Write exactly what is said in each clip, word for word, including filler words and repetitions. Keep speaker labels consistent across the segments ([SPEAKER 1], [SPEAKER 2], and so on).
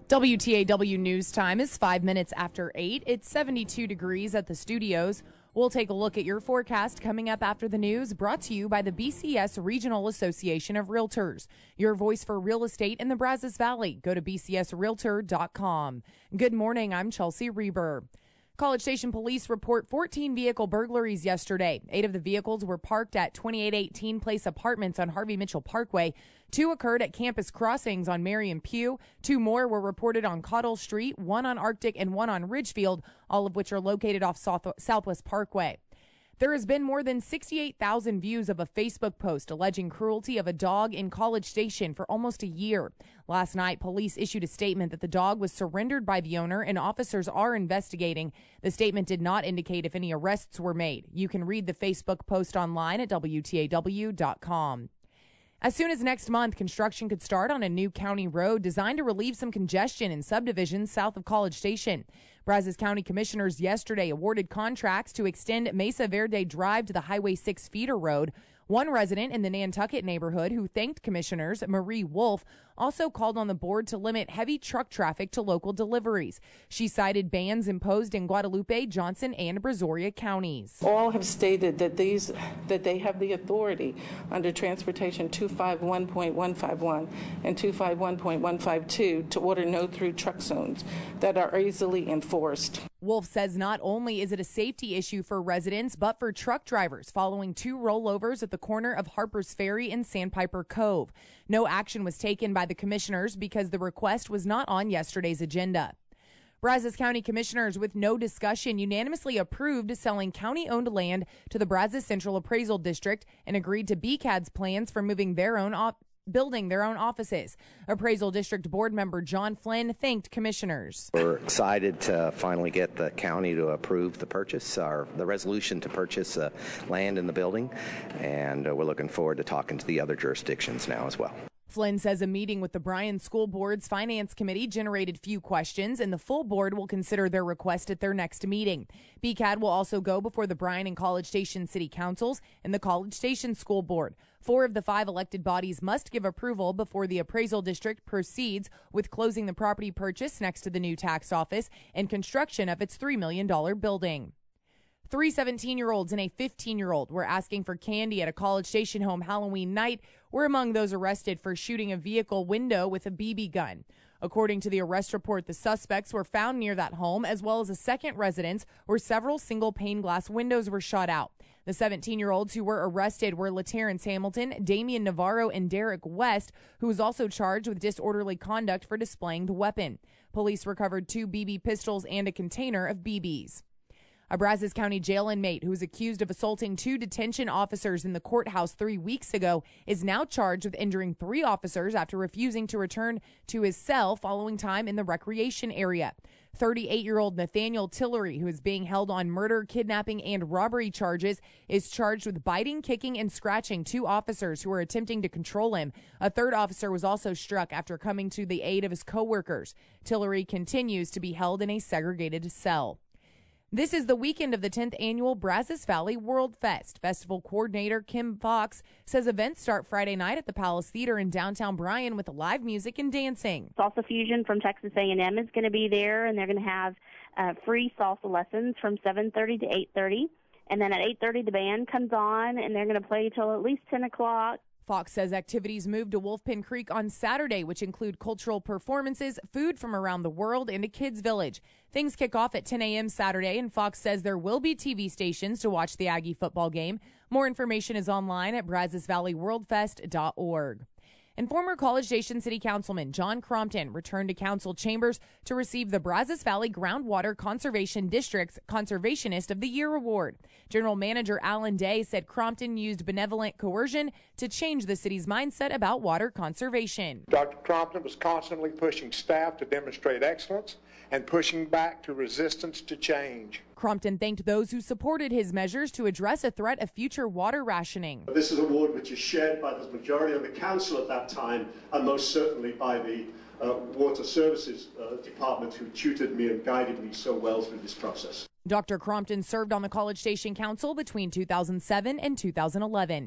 [SPEAKER 1] W T A W News Time is five minutes after eight. It's seventy-two degrees at the studios. We'll take a look at your forecast coming up after the news, brought to you by the B C S Regional Association of Realtors. Your voice for real estate in the Brazos Valley. Go to b c s realtor dot com. Good morning, I'm Chelsea Reber. College Station police report fourteen vehicle burglaries yesterday. Eight of the vehicles were parked at twenty-eight eighteen Place Apartments on Harvey Mitchell Parkway. Two occurred at Campus Crossings on Marion Pugh. Two more were reported on Cottle Street, one on Arctic and one on Ridgefield, all of which are located off South- Southwest Parkway. There has been more than sixty-eight thousand views of a Facebook post alleging cruelty of a dog in College Station for almost a year. Last night, police issued a statement that the dog was surrendered by the owner and officers are investigating. The statement did not indicate if any arrests were made. You can read the Facebook post online at W T A W dot com. As soon as next month, construction could start on a new county road designed to relieve some congestion in subdivisions south of College Station. Brazos County Commissioners yesterday awarded contracts to extend Mesa Verde Drive to the Highway six feeder road. One resident in the Nantucket neighborhood who thanked Commissioners, Marie Wolf, also called on the board to limit heavy truck traffic to local deliveries. She cited bans imposed in Guadalupe, Johnson, and Brazoria counties.
[SPEAKER 2] All have stated that these that they have the authority under Transportation two fifty-one point one five one and two fifty-one point one five two to order no-through truck zones that are easily enforced.
[SPEAKER 1] Wolf says not only is it a safety issue for residents, but for truck drivers following two rollovers at the corner of Harper's Ferry and Sandpiper Cove. No action was taken by the commissioners because the request was not on yesterday's agenda. Brazos County Commissioners, with no discussion, unanimously approved selling county-owned land to the Brazos Central Appraisal District and agreed to B C A D's plans for moving their own op- building their own offices. Appraisal District Board Member John Flynn thanked commissioners.
[SPEAKER 3] We're excited to finally get the county to approve the purchase, or the resolution to purchase uh, land in the building, and uh, we're looking forward to talking to the other jurisdictions now as well.
[SPEAKER 1] Flynn says a meeting with the Bryan School Board's Finance Committee generated few questions, and the full board will consider their request at their next meeting. B C A D will also go before the Bryan and College Station City Councils and the College Station School Board. Four of the five elected bodies must give approval before the appraisal district proceeds with closing the property purchase next to the new tax office and construction of its three million dollars building. Three seventeen-year-olds and a fifteen-year-old were asking for candy at a College Station home Halloween night were among those arrested for shooting a vehicle window with a B B gun. According to the arrest report, the suspects were found near that home, as well as a second residence where several single pane glass windows were shot out. The seventeen-year-olds who were arrested were LaTerrence Hamilton, Damian Navarro, and Derek West, who was also charged with disorderly conduct for displaying the weapon. Police recovered two B B pistols and a container of B Bs. A Brazos County jail inmate who was accused of assaulting two detention officers in the courthouse three weeks ago is now charged with injuring three officers after refusing to return to his cell following time in the recreation area. thirty-eight-year-old Nathaniel Tillery, who is being held on murder, kidnapping, and robbery charges, is charged with biting, kicking, and scratching two officers who were attempting to control him. A third officer was also struck after coming to the aid of his coworkers. Tillery continues to be held in a segregated cell. This is the weekend of the tenth annual Brazos Valley World Fest. Festival coordinator Kim Fox says events start Friday night at the Palace Theater in downtown Bryan with live music and dancing.
[SPEAKER 4] Salsa Fusion from Texas A and M is going to be there, and they're going to have uh, free salsa lessons from seven thirty to eight thirty. And then at eight thirty, the band comes on, and they're going to play till at least ten o'clock.
[SPEAKER 1] Fox says activities moved to Wolfpin Creek on Saturday, which include cultural performances, food from around the world, and a kids' village. Things kick off at ten a.m. Saturday, and Fox says there will be T V stations to watch the Aggie football game. More information is online at brazos valley world fest dot org. And former College Station City Councilman John Crompton returned to council chambers to receive the Brazos Valley Groundwater Conservation District's Conservationist of the Year Award. General Manager Alan Day said Crompton used benevolent coercion to change the city's mindset about water conservation.
[SPEAKER 5] Doctor Crompton was constantly pushing staff to demonstrate excellence and pushing back to resistance to change.
[SPEAKER 1] Crompton thanked those who supported his measures to address a threat of future water rationing.
[SPEAKER 6] This is an award which is shared by the majority of the council at that time, and most certainly by the uh, Water Services uh, Department, who tutored me and guided me so well through this process.
[SPEAKER 1] Doctor Crompton served on the College Station Council between two thousand seven and two thousand eleven.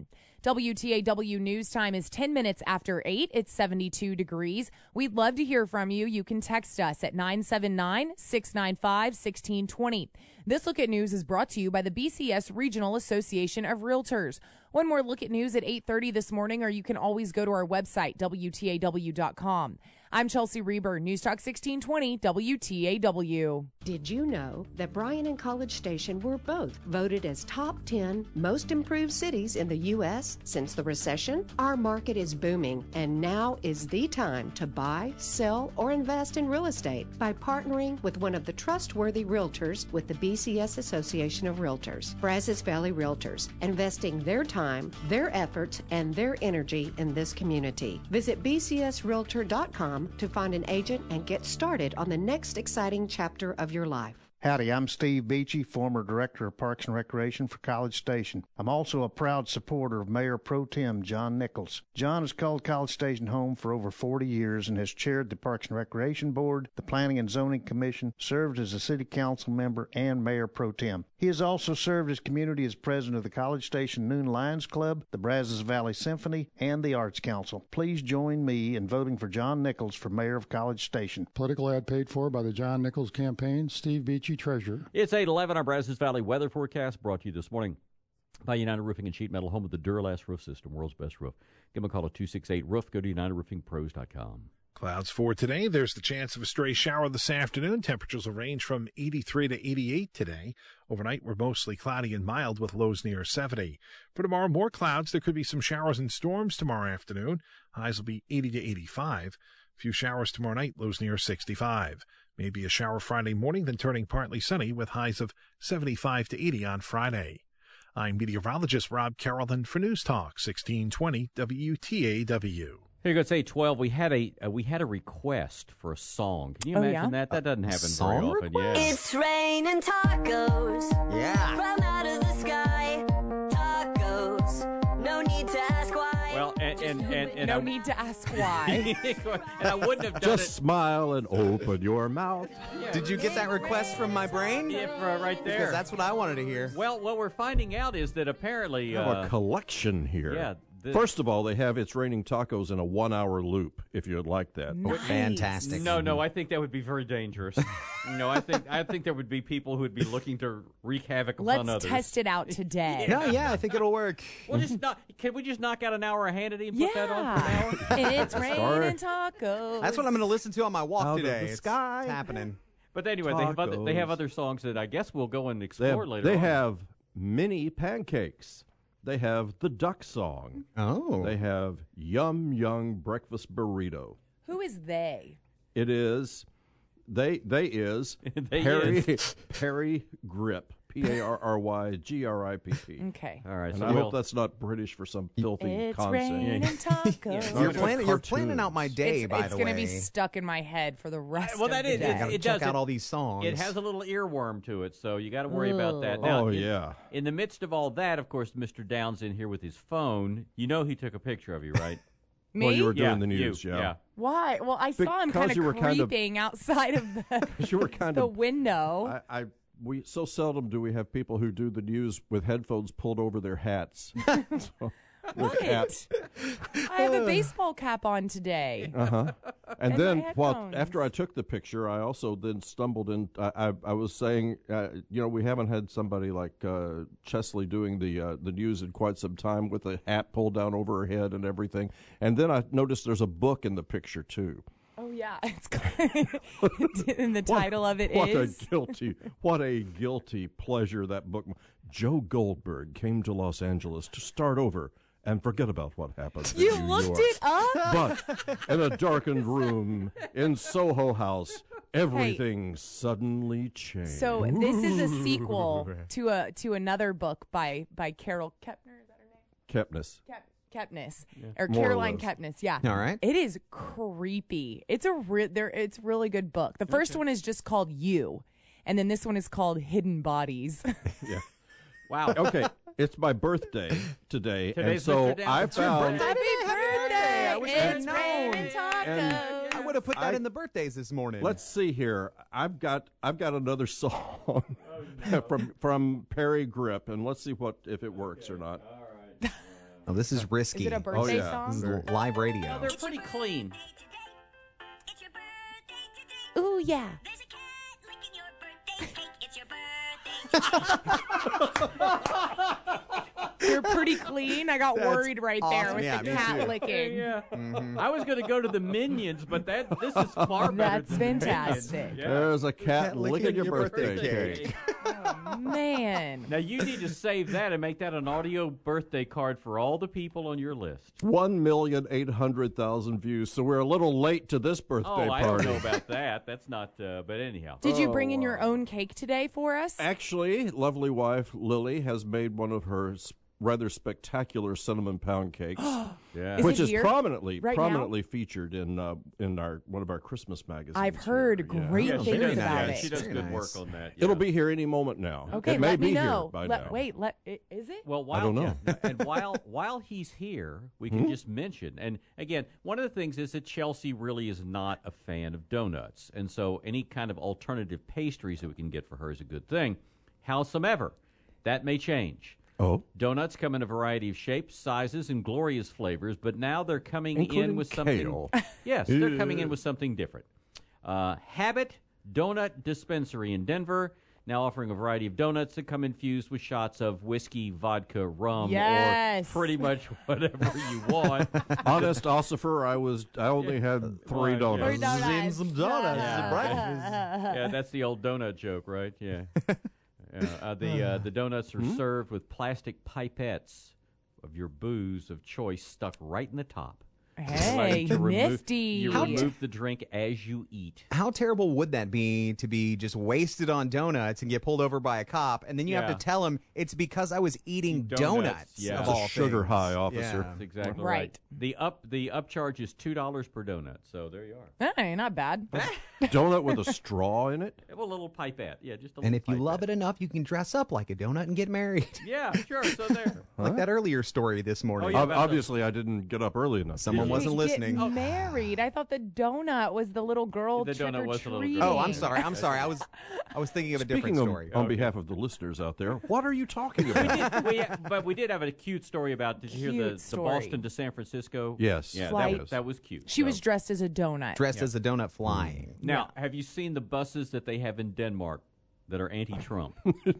[SPEAKER 1] W T A W news time is ten minutes after eight. It's seventy-two degrees. We'd love to hear from you. You can text us at nine seven nine, six nine five, one six two zero. This Look at News is brought to you by the B C S Regional Association of Realtors. One more look at news at eight thirty this morning, or you can always go to our website, W T A W dot com. I'm Chelsea Reber, News Talk sixteen twenty W T A W.
[SPEAKER 7] Did you know that Bryan and College Station were both voted as top ten most improved cities in the U S since the recession? Our market is booming, and now is the time to buy, sell, or invest in real estate by partnering with one of the trustworthy realtors with the B C S Association of Realtors, Brazos Valley Realtors, investing their time, their efforts, and their energy in this community. Visit B C S realtor dot com to find an agent and get started on the next exciting chapter of your life.
[SPEAKER 8] Howdy, I'm Steve Beachy, former Director of Parks and Recreation for College Station. I'm also a proud supporter of Mayor Pro Tem John Nichols. John has called College Station home for over forty years and has chaired the Parks and Recreation Board, the Planning and Zoning Commission, served as a City Council member, and Mayor Pro Tem. He has also served his community as president of the College Station Noon Lions Club, the Brazos Valley Symphony, and the Arts Council. Please join me in voting for John Nichols for Mayor of College Station.
[SPEAKER 9] Political ad paid for by the John Nichols Campaign. Steve Beachy, Treasurer.
[SPEAKER 10] It's eight eleven, our Brazos Valley weather forecast brought to you this morning by United Roofing and Sheet Metal, home of the Duralast Roof System, world's best roof. Give them a call at two six eight roof. Go to united roofing pros dot com.
[SPEAKER 11] Clouds for today. There's the chance of a stray shower this afternoon. Temperatures will range from eighty-three to eighty-eight today. Overnight, we're mostly cloudy and mild with lows near seventy. For tomorrow, more clouds. There could be some showers and storms tomorrow afternoon. Highs will be eighty to eighty-five. A few showers tomorrow night, lows near sixty-five. Maybe a shower Friday morning, then turning partly sunny with highs of seventy-five to eighty on Friday. I'm meteorologist Rob Carrollton for News Talk sixteen twenty W T A W.
[SPEAKER 10] Here you go. It's eight twelve. We had a uh, we had a request for a song. Can you imagine
[SPEAKER 1] oh, yeah?
[SPEAKER 10] that? That doesn't happen
[SPEAKER 12] song
[SPEAKER 10] very often.
[SPEAKER 12] Request?
[SPEAKER 10] Yeah.
[SPEAKER 13] It's raining tacos.
[SPEAKER 12] Yeah.
[SPEAKER 13] From out of the sky. Tacos. No need to ask why.
[SPEAKER 10] Well, and and and, and
[SPEAKER 1] no
[SPEAKER 10] I,
[SPEAKER 1] need to ask why.
[SPEAKER 10] and I wouldn't have done
[SPEAKER 14] Just
[SPEAKER 10] it.
[SPEAKER 14] smile and open your mouth.
[SPEAKER 12] Yeah. Did you get that request from my brain?
[SPEAKER 10] Yeah, right there.
[SPEAKER 12] Because that's what I wanted to hear.
[SPEAKER 10] Well, what we're finding out is that apparently
[SPEAKER 14] We have
[SPEAKER 10] uh,
[SPEAKER 14] a collection here.
[SPEAKER 10] Yeah. The,
[SPEAKER 14] First of all, they have It's Raining Tacos in a one-hour loop, if you'd like that.
[SPEAKER 1] Nice.
[SPEAKER 12] Fantastic.
[SPEAKER 10] No, no, I think that would be very dangerous. no, I think I think there would be people who would be looking to wreak havoc
[SPEAKER 1] Let's
[SPEAKER 10] upon others.
[SPEAKER 1] test it out today.
[SPEAKER 12] No, yeah, I think it'll work.
[SPEAKER 10] Well, just not, can we just knock out an hour of Hannity and put
[SPEAKER 1] yeah.
[SPEAKER 10] that on for an hour?
[SPEAKER 1] And it's raining tacos.
[SPEAKER 12] That's what I'm going to listen to on my walk
[SPEAKER 14] Out of
[SPEAKER 12] today.
[SPEAKER 14] the
[SPEAKER 12] It's-
[SPEAKER 14] sky.
[SPEAKER 12] It's happening.
[SPEAKER 10] But anyway, they have other they have
[SPEAKER 14] Tacos.
[SPEAKER 10] other songs that I guess we'll go and
[SPEAKER 14] They
[SPEAKER 10] explore
[SPEAKER 14] have,
[SPEAKER 10] later.
[SPEAKER 14] they
[SPEAKER 10] on.
[SPEAKER 14] have mini pancakes. They have the duck song.
[SPEAKER 12] Oh.
[SPEAKER 14] They have Yum Young Breakfast Burrito.
[SPEAKER 1] Who is they?
[SPEAKER 14] It is, they they is
[SPEAKER 10] They
[SPEAKER 14] Perry
[SPEAKER 10] is.
[SPEAKER 14] Perry Grip. P A R R Y G R I P P.
[SPEAKER 1] Okay.
[SPEAKER 10] All right,
[SPEAKER 14] And
[SPEAKER 10] so
[SPEAKER 14] I
[SPEAKER 10] we'll,
[SPEAKER 14] hope that's not British for some filthy
[SPEAKER 1] It's
[SPEAKER 14] concept.
[SPEAKER 1] raining tacos.
[SPEAKER 12] You're
[SPEAKER 14] It's
[SPEAKER 12] planning, you're planning
[SPEAKER 14] cartoons.
[SPEAKER 12] out my day,
[SPEAKER 1] it's
[SPEAKER 12] by
[SPEAKER 1] it's
[SPEAKER 12] the
[SPEAKER 1] gonna
[SPEAKER 12] way.
[SPEAKER 1] be stuck in my head for the rest
[SPEAKER 10] well,
[SPEAKER 1] of
[SPEAKER 10] that
[SPEAKER 1] the
[SPEAKER 10] is
[SPEAKER 1] day.
[SPEAKER 10] it,
[SPEAKER 12] Gotta
[SPEAKER 10] it
[SPEAKER 12] check
[SPEAKER 10] does.
[SPEAKER 12] out
[SPEAKER 10] It-
[SPEAKER 12] all these songs.
[SPEAKER 10] It has a little earworm to it, so you got to worry about that.
[SPEAKER 1] Ugh.
[SPEAKER 10] Now,
[SPEAKER 14] Oh,
[SPEAKER 10] in,
[SPEAKER 14] yeah.
[SPEAKER 10] In the midst of all that, of course, Mister Downs in here with his phone. You know he took a picture of you, right?
[SPEAKER 1] Me?
[SPEAKER 14] Well, you were doing
[SPEAKER 10] yeah,
[SPEAKER 14] the news,
[SPEAKER 10] you,
[SPEAKER 14] yeah.
[SPEAKER 10] yeah.
[SPEAKER 1] Why? Well, I saw him
[SPEAKER 14] Because
[SPEAKER 1] kind
[SPEAKER 14] you were
[SPEAKER 1] of
[SPEAKER 14] kind of-
[SPEAKER 1] creeping outside of the,
[SPEAKER 14] You were kind
[SPEAKER 1] the
[SPEAKER 14] of
[SPEAKER 1] window.
[SPEAKER 14] I, I we so seldom do we have people who do the news with headphones pulled over their hats. So, their
[SPEAKER 1] What?
[SPEAKER 14] caps.
[SPEAKER 1] I have a baseball cap on today.
[SPEAKER 14] Uh huh. And
[SPEAKER 1] And
[SPEAKER 14] then,
[SPEAKER 1] my
[SPEAKER 14] well,
[SPEAKER 1] headphones.
[SPEAKER 14] after I took the picture, I also then stumbled in. I I, I was saying, uh, you know, we haven't had somebody like uh, Chesley doing the uh, the news in quite some time with a hat pulled down over her head and everything. And then I noticed there's a book in the picture too.
[SPEAKER 1] Oh yeah, it's and the
[SPEAKER 14] What-
[SPEAKER 1] title of it
[SPEAKER 14] what
[SPEAKER 1] is
[SPEAKER 14] a guilty, what a guilty pleasure that book. Joe Goldberg came to Los Angeles to start over and forget about what happened. in
[SPEAKER 1] You
[SPEAKER 14] New
[SPEAKER 1] looked
[SPEAKER 14] York.
[SPEAKER 1] it up?
[SPEAKER 14] But in a darkened room in Soho House, everything suddenly changed.
[SPEAKER 1] So this is a sequel to a to another book by by Carol Kepner. Is that her name?
[SPEAKER 14] Kepnes.
[SPEAKER 1] Kep, Kepnes or
[SPEAKER 14] More or
[SPEAKER 1] Caroline
[SPEAKER 14] less.
[SPEAKER 1] Kepnes. Yeah.
[SPEAKER 12] All right.
[SPEAKER 1] It is creepy. It's a re- there. It's a really good book. The first one is just called You, and then this one is called Hidden Bodies.
[SPEAKER 14] Yeah.
[SPEAKER 10] Wow.
[SPEAKER 14] Okay, it's my birthday today, and
[SPEAKER 10] Today's
[SPEAKER 14] so
[SPEAKER 10] Mister Downs.
[SPEAKER 14] I
[SPEAKER 10] It's your
[SPEAKER 14] found.
[SPEAKER 1] Happy birthday!
[SPEAKER 12] I wish I had
[SPEAKER 1] It's
[SPEAKER 12] known.
[SPEAKER 1] raining tacos.
[SPEAKER 12] I would have put that
[SPEAKER 14] I-
[SPEAKER 12] in the birthdays this morning.
[SPEAKER 14] Let's see here. I've got I've got another song from from Perry Grip, and let's see what if it works or not.
[SPEAKER 10] All right.
[SPEAKER 12] Oh, this is risky.
[SPEAKER 1] Is it a birthday
[SPEAKER 14] Oh, yeah.
[SPEAKER 1] song?
[SPEAKER 12] This is live radio.
[SPEAKER 10] No, they're pretty clean.
[SPEAKER 1] Ooh, yeah. They're pretty clean. I got
[SPEAKER 12] That's
[SPEAKER 1] worried right there
[SPEAKER 12] awesome.
[SPEAKER 1] with
[SPEAKER 12] Yeah,
[SPEAKER 1] the
[SPEAKER 12] me
[SPEAKER 1] cat
[SPEAKER 12] too.
[SPEAKER 1] licking.
[SPEAKER 10] Yeah.
[SPEAKER 12] Mhm.
[SPEAKER 10] I was going to go to the Minions, but that this is far better.
[SPEAKER 1] That's
[SPEAKER 10] than the
[SPEAKER 1] fantastic.
[SPEAKER 10] Minions. Yeah.
[SPEAKER 14] There's a cat
[SPEAKER 12] Cat
[SPEAKER 14] licking,
[SPEAKER 12] licking
[SPEAKER 14] your,
[SPEAKER 12] your
[SPEAKER 14] birthday,
[SPEAKER 12] birthday
[SPEAKER 14] cake.
[SPEAKER 1] Oh, man.
[SPEAKER 10] Now you need to save that and make that an audio birthday card for all the people on your list.
[SPEAKER 14] One million eight hundred thousand views. So we're a little late to this birthday
[SPEAKER 10] Oh, I
[SPEAKER 14] party.
[SPEAKER 10] don't know about that. That's not. Uh, but anyhow.
[SPEAKER 1] Did you
[SPEAKER 14] Oh,
[SPEAKER 1] bring in your
[SPEAKER 14] wow.
[SPEAKER 1] own cake today for us?
[SPEAKER 14] Actually, lovely wife Lily has made one of her s- rather spectacular cinnamon pound cakes,
[SPEAKER 10] Yeah.
[SPEAKER 1] Is
[SPEAKER 14] which
[SPEAKER 1] it
[SPEAKER 14] is
[SPEAKER 1] here
[SPEAKER 14] prominently
[SPEAKER 1] right now?
[SPEAKER 14] prominently featured in uh, in our one of our Christmas magazines.
[SPEAKER 1] I've heard
[SPEAKER 14] here. Yeah.
[SPEAKER 1] great
[SPEAKER 10] Yeah, she
[SPEAKER 1] things
[SPEAKER 10] does,
[SPEAKER 1] about
[SPEAKER 10] yeah,
[SPEAKER 1] it.
[SPEAKER 10] she does
[SPEAKER 12] Very
[SPEAKER 10] good
[SPEAKER 12] nice.
[SPEAKER 10] work on that.
[SPEAKER 14] It'll
[SPEAKER 10] yeah.
[SPEAKER 14] be here any moment now.
[SPEAKER 1] Okay,
[SPEAKER 14] it may
[SPEAKER 1] let
[SPEAKER 14] be
[SPEAKER 1] me know.
[SPEAKER 14] here by
[SPEAKER 1] Let-
[SPEAKER 14] now.
[SPEAKER 1] Wait, let i- is it?
[SPEAKER 10] Well, while,
[SPEAKER 14] I don't know.
[SPEAKER 10] yeah, and while while he's here, we can
[SPEAKER 14] Hmm?
[SPEAKER 10] just mention. And again, one of the things is that Chelsea really is not a fan of donuts, and so any kind of alternative pastries that we can get for her is a good thing. Howsoever, that may change.
[SPEAKER 14] Oh,
[SPEAKER 10] Donuts come in a variety of shapes, sizes, and glorious flavors, but now they're coming
[SPEAKER 14] Including
[SPEAKER 10] in with something.
[SPEAKER 14] kale.
[SPEAKER 10] Yes, they're coming in with something different. Uh, Habit Donut Dispensary in Denver, now offering a variety of donuts that come infused with shots of whiskey, vodka, rum,
[SPEAKER 1] Yes.
[SPEAKER 10] or pretty much whatever you want.
[SPEAKER 14] honest ossifer, I was I only had three
[SPEAKER 10] Right,
[SPEAKER 14] donuts.
[SPEAKER 1] Three donuts.
[SPEAKER 12] And some donuts
[SPEAKER 10] Yeah.
[SPEAKER 12] for breakfast.
[SPEAKER 10] Yeah, that's the old donut joke, right? Yeah. Uh, uh, the uh, the donuts are
[SPEAKER 14] Hmm?
[SPEAKER 10] served with plastic pipettes of your booze of choice stuck right in the top.
[SPEAKER 1] Hey,
[SPEAKER 10] to remove-
[SPEAKER 1] nifty.
[SPEAKER 10] You
[SPEAKER 12] How
[SPEAKER 10] remove the drink as you eat.
[SPEAKER 12] How terrible would that be to be just wasted on donuts and get pulled over by a cop, and then you
[SPEAKER 10] Yeah.
[SPEAKER 12] have to tell him it's because I was eating
[SPEAKER 10] Donuts,
[SPEAKER 12] donuts.
[SPEAKER 10] yeah.
[SPEAKER 12] Of
[SPEAKER 10] It's
[SPEAKER 14] a
[SPEAKER 12] all
[SPEAKER 14] sugar
[SPEAKER 12] things.
[SPEAKER 14] high, officer.
[SPEAKER 12] Yeah.
[SPEAKER 10] That's exactly
[SPEAKER 1] Right.
[SPEAKER 10] right. The up the upcharge is two dollars per donut. So there you are.
[SPEAKER 1] Hey, not bad.
[SPEAKER 14] Donut with a straw in it.
[SPEAKER 10] Have a little pipette. Yeah, just a
[SPEAKER 12] And
[SPEAKER 10] little
[SPEAKER 12] if you
[SPEAKER 10] pipette.
[SPEAKER 12] love it enough, you can dress up like a donut and get married.
[SPEAKER 10] Yeah, sure. So there.
[SPEAKER 12] Like that earlier story this morning.
[SPEAKER 10] Oh, yeah.
[SPEAKER 14] Ob-
[SPEAKER 10] about the-
[SPEAKER 14] Obviously, I didn't get up early enough.
[SPEAKER 12] Someone
[SPEAKER 1] You
[SPEAKER 12] wasn't
[SPEAKER 1] get
[SPEAKER 12] listening.
[SPEAKER 1] married. I thought the donut was the little girl
[SPEAKER 10] The donut was the little girl.
[SPEAKER 1] trick-or-treating.
[SPEAKER 12] Oh, I'm sorry. I'm sorry. I was I was thinking of a different
[SPEAKER 14] Speaking of,
[SPEAKER 12] story.
[SPEAKER 14] on behalf of the listeners out there, what are you talking
[SPEAKER 10] we
[SPEAKER 14] about?
[SPEAKER 10] did, we, but we did have a cute story about. Did you hear
[SPEAKER 1] Cute
[SPEAKER 10] the, the
[SPEAKER 1] story.
[SPEAKER 10] Boston to San Francisco?
[SPEAKER 14] Yes.
[SPEAKER 10] Yeah, that
[SPEAKER 1] Flight.
[SPEAKER 10] was, that was cute.
[SPEAKER 1] She
[SPEAKER 10] So-
[SPEAKER 1] was dressed as a donut.
[SPEAKER 12] Dressed as a donut flying.
[SPEAKER 10] Now, have you seen the buses that they have in Denmark that are anti-Trump?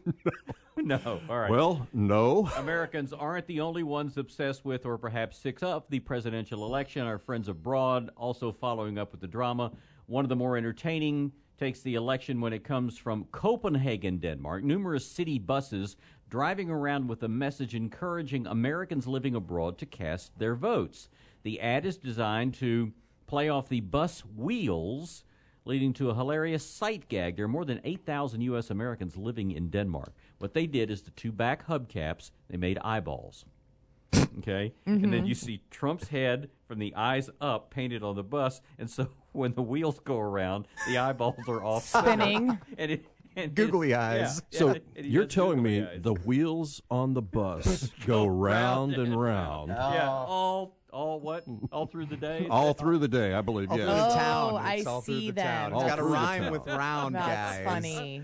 [SPEAKER 10] No. All right.
[SPEAKER 14] Well, no.
[SPEAKER 10] Americans aren't the only ones obsessed with or perhaps sick of the presidential election. Our friends abroad also following up with the drama. One of the more entertaining takes the election when it comes from Copenhagen, Denmark. Numerous city buses driving around with a message encouraging Americans living abroad to cast their votes. The ad is designed to play off the bus wheels, leading to a hilarious sight gag. There are more than eight thousand U S Americans living in Denmark. What they did is the two back hubcaps, they made eyeballs. Okay?
[SPEAKER 1] Mm-hmm.
[SPEAKER 10] And then you see Trump's head from the eyes up painted on the bus. And so when the wheels go around, the eyeballs are off.
[SPEAKER 1] Spinning.
[SPEAKER 10] and it, and
[SPEAKER 12] Googly
[SPEAKER 10] it-
[SPEAKER 12] eyes.
[SPEAKER 10] yeah,
[SPEAKER 14] So
[SPEAKER 10] yeah, and he
[SPEAKER 14] you're
[SPEAKER 10] does
[SPEAKER 14] telling
[SPEAKER 10] googly
[SPEAKER 14] me
[SPEAKER 10] eyes.
[SPEAKER 14] the wheels on the bus go round and round
[SPEAKER 10] Yeah, all, all what? All through the day?
[SPEAKER 14] all through the day, I believe.
[SPEAKER 12] All
[SPEAKER 14] Yeah.
[SPEAKER 12] through the
[SPEAKER 1] Oh,
[SPEAKER 12] town.
[SPEAKER 1] I
[SPEAKER 12] It's all through
[SPEAKER 1] see
[SPEAKER 12] the
[SPEAKER 1] that.
[SPEAKER 12] town.
[SPEAKER 14] All
[SPEAKER 12] It's got to
[SPEAKER 14] through the
[SPEAKER 12] rhyme
[SPEAKER 14] town.
[SPEAKER 12] with round,
[SPEAKER 1] That's
[SPEAKER 12] guys.
[SPEAKER 1] funny.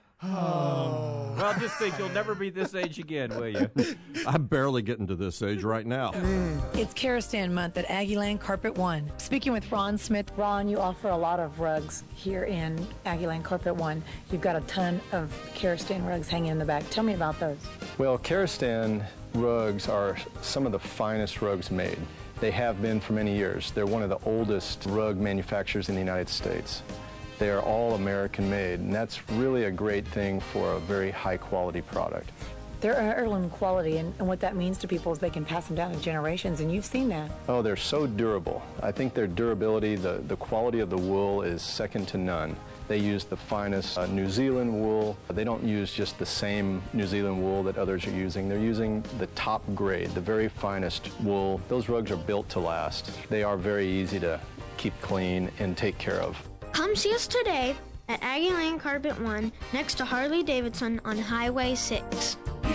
[SPEAKER 10] Well, just think you'll never be this age again, will you?
[SPEAKER 14] I'm barely getting to this age right now.
[SPEAKER 15] It's Karastan month at Aggieland Carpet One. Speaking with Ron Smith. Ron, you offer a lot of rugs here in Aggieland Carpet One. You've got a ton of Karastan rugs hanging in the back. Tell me about those.
[SPEAKER 16] Well, Karastan rugs are some of the finest rugs made. They have been for many years. They're one of the oldest rug manufacturers in the United States. They are all American made, and that's really a great thing for a very high quality product.
[SPEAKER 15] They're heirloom quality, and, and what that means to people is they can pass them down to generations, and you've seen that.
[SPEAKER 16] Oh, they're so durable. I think their durability, the, the quality of the wool is second to none. They use the finest uh, New Zealand wool. They don't use just the same New Zealand wool that others are using. They're using the top grade, the very finest wool. Those rugs are built to last. They are very easy to keep clean and take care of.
[SPEAKER 17] Come see us today at Aggieland Carpet One, next to Harley Davidson on Highway six.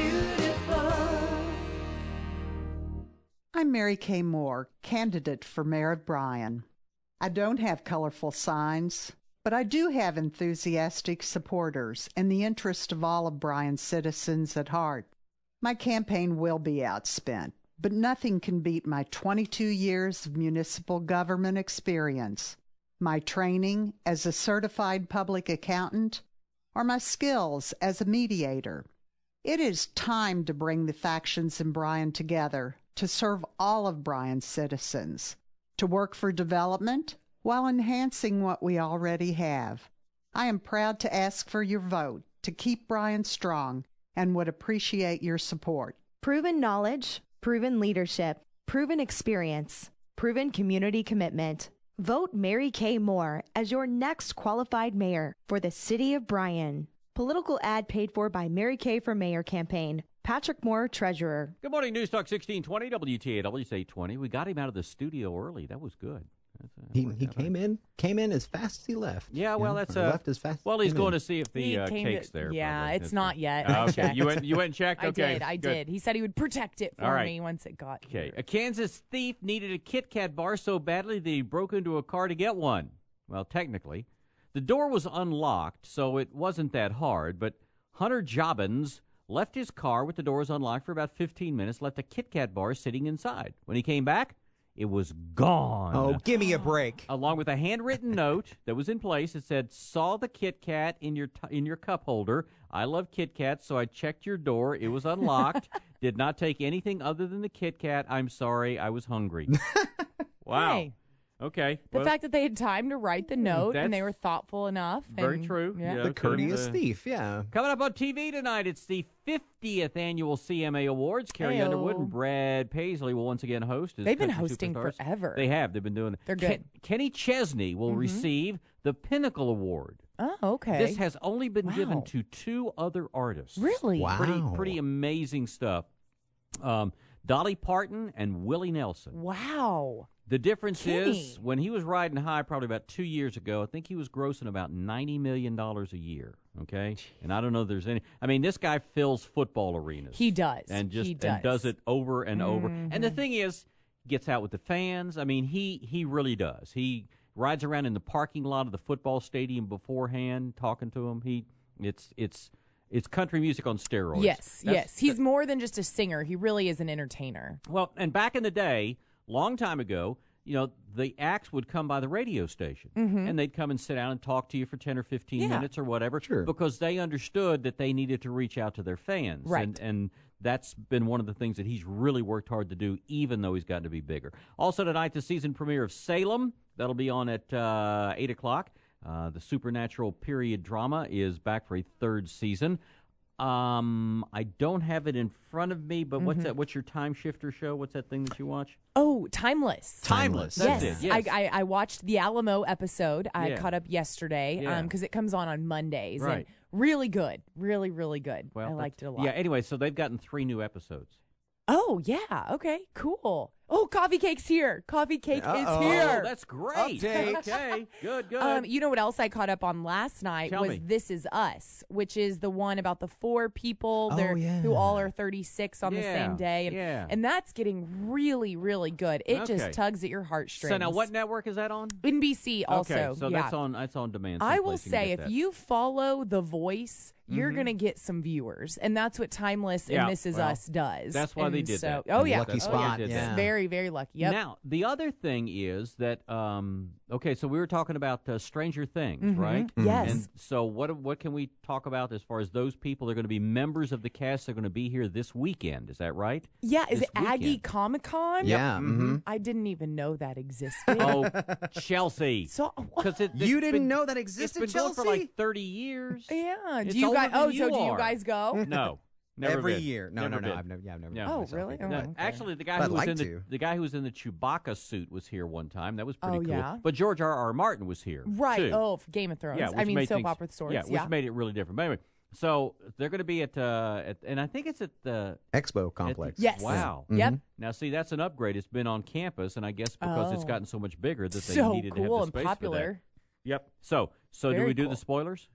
[SPEAKER 18] I'm Mary Kay Moore, candidate for mayor of Bryan. I don't have colorful signs, but I do have enthusiastic supporters and the interest of all of Bryan's citizens at heart. My campaign will be outspent, but nothing can beat my twenty-two years of municipal government experience, my training as a certified public accountant, or my skills as a mediator. It is time to bring the factions in Bryan together to serve all of Bryan's citizens, to work for development while enhancing what we already have. I am proud to ask for your vote to keep Bryan strong and would appreciate your support.
[SPEAKER 19] Proven knowledge, proven leadership, proven experience, proven community commitment. Vote Mary Kay Moore as your next qualified mayor for the City of Bryan. Political ad paid for by Mary Kay for Mayor campaign. Patrick Moore, Treasurer.
[SPEAKER 10] Good morning, News Talk sixteen twenty, W T A W, eight twenty. We got him out of the studio early. That was good. That's, uh,
[SPEAKER 20] he he came in came in as fast as he left.
[SPEAKER 10] Yeah, well,
[SPEAKER 20] you know,
[SPEAKER 10] that's
[SPEAKER 20] or
[SPEAKER 10] uh,
[SPEAKER 20] left as fast.
[SPEAKER 10] Well,
[SPEAKER 20] as
[SPEAKER 10] he's
[SPEAKER 20] he
[SPEAKER 10] going
[SPEAKER 20] in.
[SPEAKER 10] to see if the uh, cake's
[SPEAKER 1] to,
[SPEAKER 10] there.
[SPEAKER 1] Yeah,
[SPEAKER 10] probably.
[SPEAKER 1] it's
[SPEAKER 10] That's
[SPEAKER 1] not
[SPEAKER 10] good.
[SPEAKER 1] yet.
[SPEAKER 10] Uh,
[SPEAKER 1] I
[SPEAKER 10] okay,
[SPEAKER 1] checked.
[SPEAKER 10] you went you went and checked.
[SPEAKER 1] I
[SPEAKER 10] Okay,
[SPEAKER 1] did. I
[SPEAKER 10] good.
[SPEAKER 1] did. He said he would protect it for
[SPEAKER 10] All right.
[SPEAKER 1] me once it got
[SPEAKER 10] Okay,
[SPEAKER 1] here.
[SPEAKER 10] a Kansas thief needed a Kit Kat bar so badly that he broke into a car to get one. Well, technically, the door was unlocked, so it wasn't that hard. But Hunter Jobbins left his car with the doors unlocked for about fifteen minutes, left a Kit Kat bar sitting inside. When he came back, it was gone.
[SPEAKER 12] Oh, give me a break.
[SPEAKER 10] Along with a handwritten note that was in place. It said, saw the Kit Kat in your t- in your cup holder. I love Kit Kats, so I checked your door. It was unlocked. Did not take anything other than the Kit Kat. I'm sorry. I was hungry. Wow.
[SPEAKER 1] Hey.
[SPEAKER 10] Okay.
[SPEAKER 1] The
[SPEAKER 10] well,
[SPEAKER 1] fact that they had time to write the note and they
[SPEAKER 10] that's
[SPEAKER 1] were thoughtful enough.
[SPEAKER 10] very
[SPEAKER 1] and,
[SPEAKER 10] true.
[SPEAKER 1] Yeah.
[SPEAKER 10] Yeah,
[SPEAKER 20] The
[SPEAKER 10] so,
[SPEAKER 20] courteous
[SPEAKER 10] uh,
[SPEAKER 20] thief, yeah.
[SPEAKER 10] Coming up on T V tonight, it's the fiftieth annual C M A Awards. Carrie
[SPEAKER 1] Heyo.
[SPEAKER 10] Underwood and Brad Paisley will once again host. as
[SPEAKER 1] They've been
[SPEAKER 10] country
[SPEAKER 1] hosting
[SPEAKER 10] superstars.
[SPEAKER 1] forever.
[SPEAKER 10] They have. They've been doing it.
[SPEAKER 1] They're good.
[SPEAKER 10] Ken- Kenny Chesney will
[SPEAKER 1] Mhm.
[SPEAKER 10] receive the Pinnacle Award.
[SPEAKER 1] Oh, okay.
[SPEAKER 10] This has only been
[SPEAKER 1] Wow.
[SPEAKER 10] given to two other artists.
[SPEAKER 1] Really?
[SPEAKER 20] Wow.
[SPEAKER 10] Pretty, pretty amazing stuff. Um, Dolly Parton and Willie Nelson.
[SPEAKER 1] Wow.
[SPEAKER 10] The difference
[SPEAKER 1] Kenny.
[SPEAKER 10] is, when he was riding high probably about two years ago, I think he was grossing about ninety million dollars a year, okay? And I don't know if there's any... I mean, this guy fills football arenas.
[SPEAKER 1] He does.
[SPEAKER 10] And just
[SPEAKER 1] He does.
[SPEAKER 10] and does it over and over. And the
[SPEAKER 1] Mhm.
[SPEAKER 10] thing is, gets out with the fans. I mean, he, he really does. He rides around in the parking lot of the football stadium beforehand, talking to them. He, it's, it's, it's country music on steroids.
[SPEAKER 1] Yes,
[SPEAKER 10] That's-
[SPEAKER 1] yes. He's more than just a singer. He really is an entertainer.
[SPEAKER 10] Well, and back in the day, long time ago, you know, the acts would come by the radio station,
[SPEAKER 1] Mhm.
[SPEAKER 10] and they'd come and sit down and talk to you for ten or fifteen
[SPEAKER 1] Yeah.
[SPEAKER 10] minutes or whatever,
[SPEAKER 20] Sure.
[SPEAKER 10] because they understood that they needed to reach out to their fans.
[SPEAKER 1] Right.
[SPEAKER 10] And, and that's been one of the things that he's really worked hard to do, even though he's gotten to be bigger. Also tonight, the season premiere of Salem. That'll be on at uh, eight o'clock. Uh, the supernatural period drama is back for a third season. Um, I don't have it in front of me, but what's
[SPEAKER 1] Mhm.
[SPEAKER 10] that? What's your time shifter show? What's that thing that you watch?
[SPEAKER 1] Oh, Timeless.
[SPEAKER 10] Timeless.
[SPEAKER 1] Yes.
[SPEAKER 10] That's it. Yes.
[SPEAKER 1] I, I, I watched the Alamo episode. I
[SPEAKER 10] Yeah.
[SPEAKER 1] caught up yesterday
[SPEAKER 10] Yeah.
[SPEAKER 1] because it comes on on Mondays.
[SPEAKER 10] Right.
[SPEAKER 1] And really good. Really, really good.
[SPEAKER 10] Well,
[SPEAKER 1] I
[SPEAKER 10] that's-
[SPEAKER 1] liked it a lot.
[SPEAKER 10] Yeah. Anyway, so they've gotten three new episodes.
[SPEAKER 1] Oh, yeah. Okay, cool. Oh, Coffee Cake's here. Coffee Cake
[SPEAKER 10] Uh-oh.
[SPEAKER 1] is here.
[SPEAKER 10] Oh, that's great.
[SPEAKER 1] Update.
[SPEAKER 10] Okay, good, good.
[SPEAKER 1] Um, you know what else I caught up on last night
[SPEAKER 10] Tell
[SPEAKER 1] was
[SPEAKER 10] me.
[SPEAKER 1] This Is Us, which is the one about the four people
[SPEAKER 10] Oh,
[SPEAKER 1] there
[SPEAKER 10] yeah.
[SPEAKER 1] who all are thirty-six on the
[SPEAKER 10] Yeah,
[SPEAKER 1] same day. And,
[SPEAKER 10] yeah.
[SPEAKER 1] and that's getting really, really good. It
[SPEAKER 10] Okay.
[SPEAKER 1] just tugs at your heartstrings.
[SPEAKER 10] So now, what network is that on?
[SPEAKER 1] N B C also.
[SPEAKER 10] Okay, so
[SPEAKER 1] yeah.
[SPEAKER 10] that's on. That's on demand.
[SPEAKER 1] I will
[SPEAKER 10] someplace you can
[SPEAKER 1] say,
[SPEAKER 10] get
[SPEAKER 1] if
[SPEAKER 10] that.
[SPEAKER 1] you follow The Voice, you're
[SPEAKER 10] Mhm.
[SPEAKER 1] going to get some viewers. And that's what Timeless
[SPEAKER 10] Yeah,
[SPEAKER 1] and This Is
[SPEAKER 10] well,
[SPEAKER 1] Us does.
[SPEAKER 10] that's why they
[SPEAKER 1] And
[SPEAKER 10] did
[SPEAKER 1] so,
[SPEAKER 10] that.
[SPEAKER 1] Oh, yeah.
[SPEAKER 20] Lucky
[SPEAKER 1] Oh,
[SPEAKER 20] spot,
[SPEAKER 1] yeah.
[SPEAKER 20] yeah.
[SPEAKER 1] Very, very lucky. Yep.
[SPEAKER 10] Now, the other thing is that, um, okay, so we were talking about uh, Stranger Things,
[SPEAKER 1] Mhm.
[SPEAKER 10] right?
[SPEAKER 1] Yes.
[SPEAKER 10] And so what what can we talk about as far as those people? They're going to be members of the cast. They're going to be here this weekend. Is that right?
[SPEAKER 1] Yeah, is
[SPEAKER 10] This
[SPEAKER 1] it Aggie
[SPEAKER 10] weekend.
[SPEAKER 1] Comic Con?
[SPEAKER 20] Yeah. Mm-hmm.
[SPEAKER 1] I didn't even know that existed.
[SPEAKER 10] Oh, Chelsea.
[SPEAKER 1] So
[SPEAKER 10] Because it,
[SPEAKER 12] You
[SPEAKER 10] it's
[SPEAKER 12] didn't
[SPEAKER 10] been-
[SPEAKER 12] know that
[SPEAKER 10] It's
[SPEAKER 12] existed,
[SPEAKER 10] been going for
[SPEAKER 12] Chelsea?
[SPEAKER 10] like thirty years.
[SPEAKER 1] Yeah.
[SPEAKER 10] It's
[SPEAKER 1] Do you
[SPEAKER 10] older
[SPEAKER 1] guys?
[SPEAKER 10] than
[SPEAKER 1] Oh,
[SPEAKER 10] you
[SPEAKER 1] so do you
[SPEAKER 10] are.
[SPEAKER 1] guys go?
[SPEAKER 10] No. Never
[SPEAKER 12] Every
[SPEAKER 10] been.
[SPEAKER 12] year. No,
[SPEAKER 10] Never
[SPEAKER 12] no, no.
[SPEAKER 10] been.
[SPEAKER 12] I've never, yeah, I've never.
[SPEAKER 10] No.
[SPEAKER 1] Oh,
[SPEAKER 12] myself
[SPEAKER 1] really?
[SPEAKER 12] either.
[SPEAKER 1] Oh,
[SPEAKER 10] No,
[SPEAKER 1] okay.
[SPEAKER 10] actually, the guy
[SPEAKER 12] But
[SPEAKER 10] who was
[SPEAKER 12] like
[SPEAKER 10] in the
[SPEAKER 12] to.
[SPEAKER 10] the guy who was in the Chewbacca suit was here one time. That was pretty
[SPEAKER 1] Oh,
[SPEAKER 10] cool.
[SPEAKER 1] yeah?
[SPEAKER 10] But George R. R. Martin was here,
[SPEAKER 1] Right.
[SPEAKER 10] too.
[SPEAKER 1] Oh, for Game of Thrones.
[SPEAKER 10] Yeah,
[SPEAKER 1] I
[SPEAKER 10] which
[SPEAKER 1] mean,
[SPEAKER 10] made
[SPEAKER 1] soap
[SPEAKER 10] things-
[SPEAKER 1] opera stories.
[SPEAKER 10] Yeah, which made it really different. But anyway, so they're going to be at, uh, at, and I think it's at the
[SPEAKER 20] Expo
[SPEAKER 10] at
[SPEAKER 20] complex.
[SPEAKER 10] the-
[SPEAKER 1] Yes.
[SPEAKER 10] Wow.
[SPEAKER 20] Mhm.
[SPEAKER 1] Yep.
[SPEAKER 10] Now, see, that's an upgrade. It's been on campus, and I guess because it's
[SPEAKER 1] Oh.
[SPEAKER 10] gotten so much bigger that they
[SPEAKER 1] So
[SPEAKER 10] needed
[SPEAKER 1] cool
[SPEAKER 10] to have the
[SPEAKER 1] and
[SPEAKER 10] space
[SPEAKER 1] popular.
[SPEAKER 10] for that. Yep. So, so do
[SPEAKER 1] Very
[SPEAKER 10] we do
[SPEAKER 1] cool.
[SPEAKER 10] the spoilers?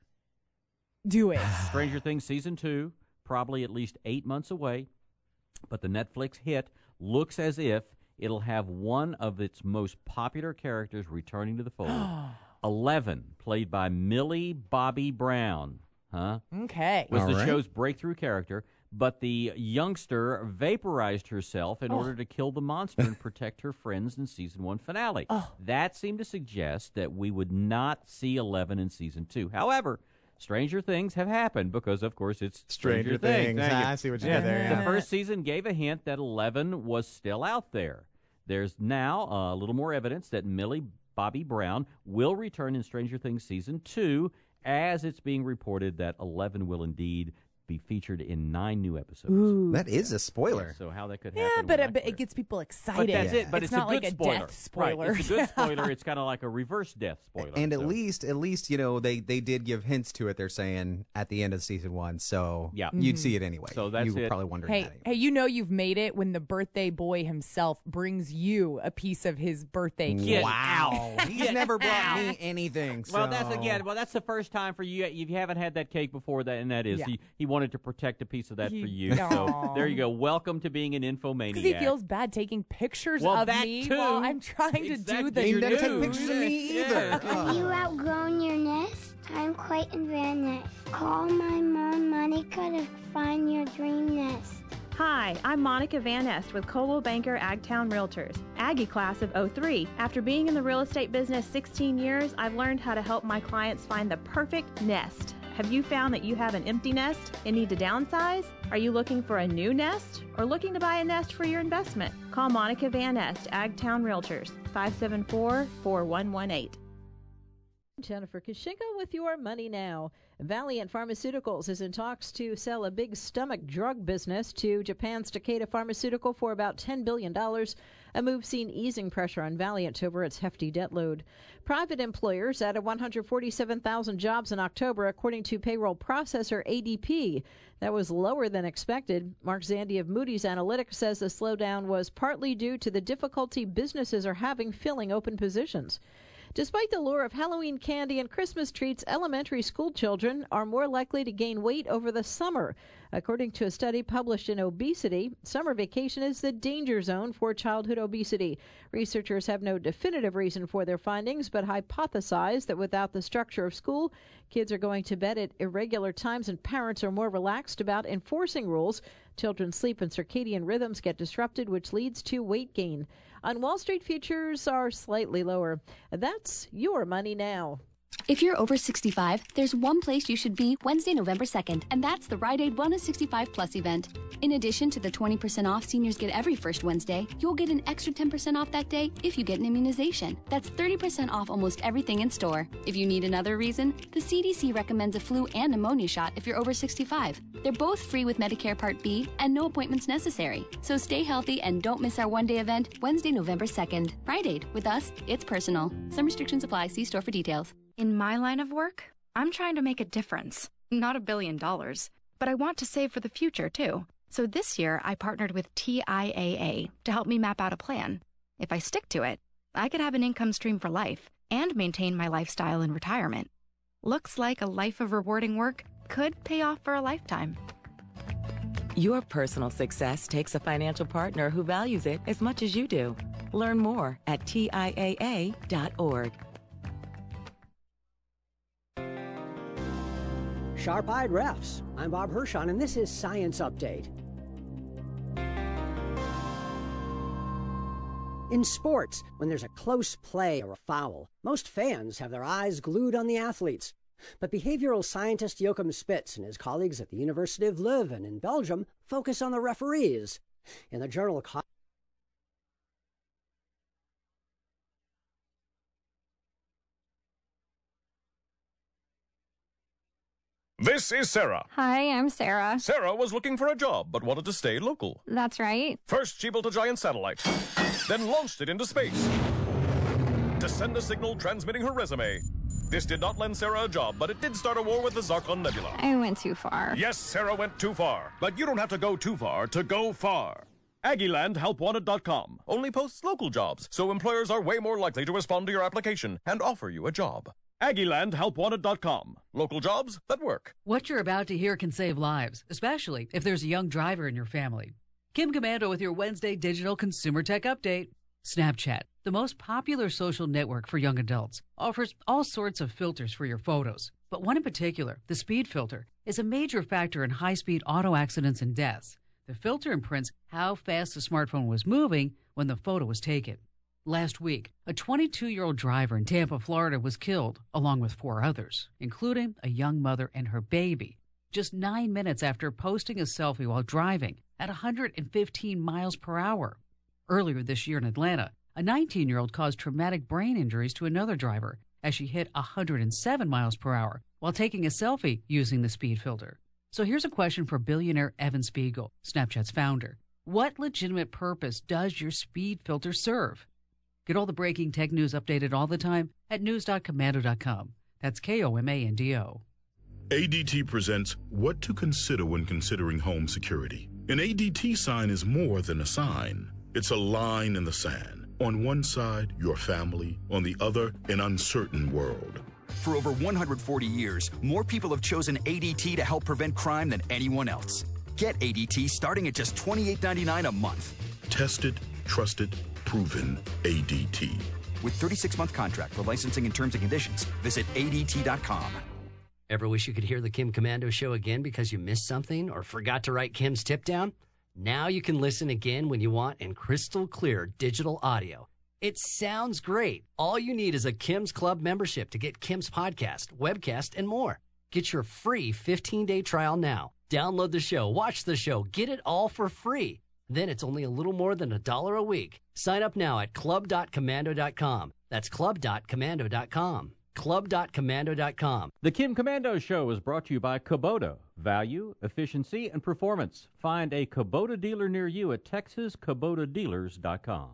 [SPEAKER 1] Do it.
[SPEAKER 10] Stranger Things season two, probably at least eight months away, but the Netflix hit looks as if it'll have one of its most popular characters returning to the fold. Eleven, played by Millie Bobby Brown, huh?
[SPEAKER 1] Okay.
[SPEAKER 10] Was
[SPEAKER 20] All
[SPEAKER 10] the
[SPEAKER 20] right.
[SPEAKER 10] show's breakthrough character. but the youngster vaporized herself in
[SPEAKER 1] Oh.
[SPEAKER 10] order to kill the monster and protect her friends in season one finale.
[SPEAKER 1] Oh.
[SPEAKER 10] That seemed to suggest that we would not see Eleven in season two. However, stranger things have happened because, of course, it's Stranger,
[SPEAKER 12] Stranger Things.
[SPEAKER 10] Thank you.
[SPEAKER 12] I see what you did there, yeah.
[SPEAKER 10] The first season gave a hint that Eleven was still out there. There's now uh, a little more evidence that Millie Bobby Brown will return in Stranger Things season two, as it's being reported that Eleven will indeed be featured in nine new episodes.
[SPEAKER 1] Ooh.
[SPEAKER 12] That is a spoiler.
[SPEAKER 10] So how that could
[SPEAKER 1] Yeah,
[SPEAKER 10] happen?
[SPEAKER 1] but,
[SPEAKER 10] we're
[SPEAKER 1] it,
[SPEAKER 10] not
[SPEAKER 1] but
[SPEAKER 10] clear.
[SPEAKER 1] it gets people excited.
[SPEAKER 10] But that's it. But it's,
[SPEAKER 1] not
[SPEAKER 10] a good
[SPEAKER 1] like a
[SPEAKER 10] spoiler.
[SPEAKER 1] death spoiler.
[SPEAKER 10] Right. It's a good spoiler. It's kind of like a reverse death spoiler.
[SPEAKER 12] And at
[SPEAKER 10] so.
[SPEAKER 12] least, at least, you know, they, they did give hints to it. They're saying at the end of season one, so
[SPEAKER 10] yeah.
[SPEAKER 12] you'd
[SPEAKER 1] Mhm.
[SPEAKER 12] see it anyway.
[SPEAKER 10] So that's
[SPEAKER 12] you were
[SPEAKER 10] it.
[SPEAKER 12] probably wondering
[SPEAKER 1] Hey,
[SPEAKER 12] that anyway.
[SPEAKER 1] hey, you know you've made it when the birthday boy himself brings you a piece of his birthday cake.
[SPEAKER 12] Wow. He's never brought me anything. So.
[SPEAKER 10] Well, that's again. Well, that's the first time for you. You haven't had that cake before, that, and that is
[SPEAKER 1] Yeah.
[SPEAKER 10] he, he wanted to protect a piece of that
[SPEAKER 1] He-
[SPEAKER 10] for you. So
[SPEAKER 1] Aw.
[SPEAKER 10] there you go. Welcome to being an infomaniac.
[SPEAKER 1] Because he feels bad taking pictures
[SPEAKER 10] Well,
[SPEAKER 1] of
[SPEAKER 10] that
[SPEAKER 1] me
[SPEAKER 10] too.
[SPEAKER 1] while I'm trying to do
[SPEAKER 10] Exactly.
[SPEAKER 1] the
[SPEAKER 10] He
[SPEAKER 1] news.
[SPEAKER 10] never take
[SPEAKER 12] pictures of me either.
[SPEAKER 17] Have you outgrown your nest? I'm Clayton Van Ness. Call my mom, Monica, to find your dream nest.
[SPEAKER 21] Hi, I'm Monica Van Nest with Coldwell Banker Agtown Realtors, Aggie class of oh three. After being in the real estate business sixteen years, I've learned how to help my clients find the perfect nest. Have you found that you have an empty nest and need to downsize? Are you looking for a new nest or looking to buy a nest for your investment? Call Monica Van Nest, Agtown Realtors, five seven four, four one one eight.
[SPEAKER 22] Jennifer Kashinka with your Money Now. Valiant Pharmaceuticals is in talks to sell a big stomach drug business to Japan's Takeda Pharmaceutical for about ten billion dollars, a move seen easing pressure on Valiant over its hefty debt load. Private employers added one hundred forty-seven thousand jobs in October, according to payroll processor A D P. That was lower than expected. Mark Zandi of Moody's Analytics says the slowdown was partly due to the difficulty businesses are having filling open positions. Despite the lure of Halloween candy and Christmas treats, elementary school children are more likely to gain weight over the summer. According to a study published in Obesity, summer vacation is the danger zone for childhood obesity. Researchers have no definitive reason for their findings, but hypothesize that without the structure of school, kids are going to bed at irregular times and parents are more relaxed about enforcing rules. Children's sleep and circadian rhythms get disrupted, which leads to weight gain. On Wall Street, futures are slightly lower. That's your Money Now.
[SPEAKER 23] If you're over sixty-five, there's one place you should be Wednesday, November second, and that's the Rite Aid Wellness sixty-five Plus event. In addition to the twenty percent off seniors get every first Wednesday, you'll get an extra ten percent off that day if you get an immunization. That's thirty percent off almost everything in store. If you need another reason, the C D C recommends a flu and pneumonia shot if you're over sixty-five. They're both free with Medicare Part B and no appointments necessary. So stay healthy and don't miss our one-day event, Wednesday, November second. Rite Aid. With us, it's personal. Some restrictions apply. See store for details.
[SPEAKER 24] In my line of work, I'm trying to make a difference. Not a billion dollars, but I want to save for the future, too. So this year, I partnered with T I A A to help me map out a plan. If I stick to it, I could have an income stream for life and maintain my lifestyle in retirement. Looks like a life of rewarding work could pay off for a lifetime.
[SPEAKER 25] Your personal success takes a financial partner who values it as much as you do. Learn more at T I A A dot org.
[SPEAKER 26] Sharp-eyed refs. I'm Bob Hirschon, and this is Science Update. In sports, when there's a close play or a foul, most fans have their eyes glued on the athletes. But behavioral scientist Joachim Spitz and his colleagues at the University of Leuven in Belgium focus on the referees. In the journal
[SPEAKER 27] This is Sarah.
[SPEAKER 28] Hi, I'm Sarah.
[SPEAKER 27] Sarah was looking for a job but wanted to stay local.
[SPEAKER 28] That's right.
[SPEAKER 27] First, she built a giant satellite, then launched it into space to send a signal transmitting her resume. This did not lend Sarah a job, but it did start a war with the Zarkon Nebula.
[SPEAKER 28] I went too far.
[SPEAKER 27] Yes, Sarah went too far, but you don't have to go too far to go far. Aggieland Help Wanted dot com only posts local jobs, so employers are way more likely to respond to your application and offer you a job. Aggieland Help Wanted dot com. Local jobs that work.
[SPEAKER 29] What you're about to hear can save lives, especially if there's a young driver in your family. Kim Commando with your Wednesday Digital Consumer Tech Update. Snapchat, the most popular social network for young adults, offers all sorts of filters for your photos. but one in particular, the speed filter, is a major factor in high-speed auto accidents and deaths. The filter imprints how fast the smartphone was moving when the photo was taken. Last week, a twenty-two-year-old driver in Tampa, Florida was killed, along with four others, including a young mother and her baby, just nine minutes after posting a selfie while driving at one hundred fifteen miles per hour. Earlier this year in Atlanta, a nineteen-year-old caused traumatic brain injuries to another driver as she hit one hundred seven miles per hour while taking a selfie using the speed filter. So here's a question for billionaire Evan Spiegel, Snapchat's founder. What legitimate purpose does your speed filter serve? Get all the breaking tech news updated all the time at news dot komando dot com. That's K O M A N D O.
[SPEAKER 2] A D T presents What to Consider When Considering Home Security. An A D T sign is more than a sign. It's a line in the sand. On one side, your family. On the other, an uncertain world.
[SPEAKER 3] For over one hundred forty years, more people have chosen A D T to help prevent crime than anyone else. Get A D T starting at just twenty-eight ninety-nine a month.
[SPEAKER 2] Tested, trusted, proven A D T.
[SPEAKER 3] With thirty-six month contract for licensing and terms and conditions, visit A D T dot com.
[SPEAKER 4] Ever wish you could hear the Kim Komando Show again because you missed something or forgot to write Kim's tip down? Now you can listen again when you want in crystal clear digital audio. It sounds great. All you need is a Kim's Club membership to get Kim's podcast, webcast, and more. Get your free fifteen day trial now. Download the show, watch the show, get it all for free. Then it's only a little more than a dollar a week. Sign up now at club dot komando dot com. That's club dot komando dot com. club dot komando dot com.
[SPEAKER 10] The Kim Komando Show is brought to you by Kubota. Value, efficiency, and performance. Find a Kubota dealer near you at texas kubota dealers dot com.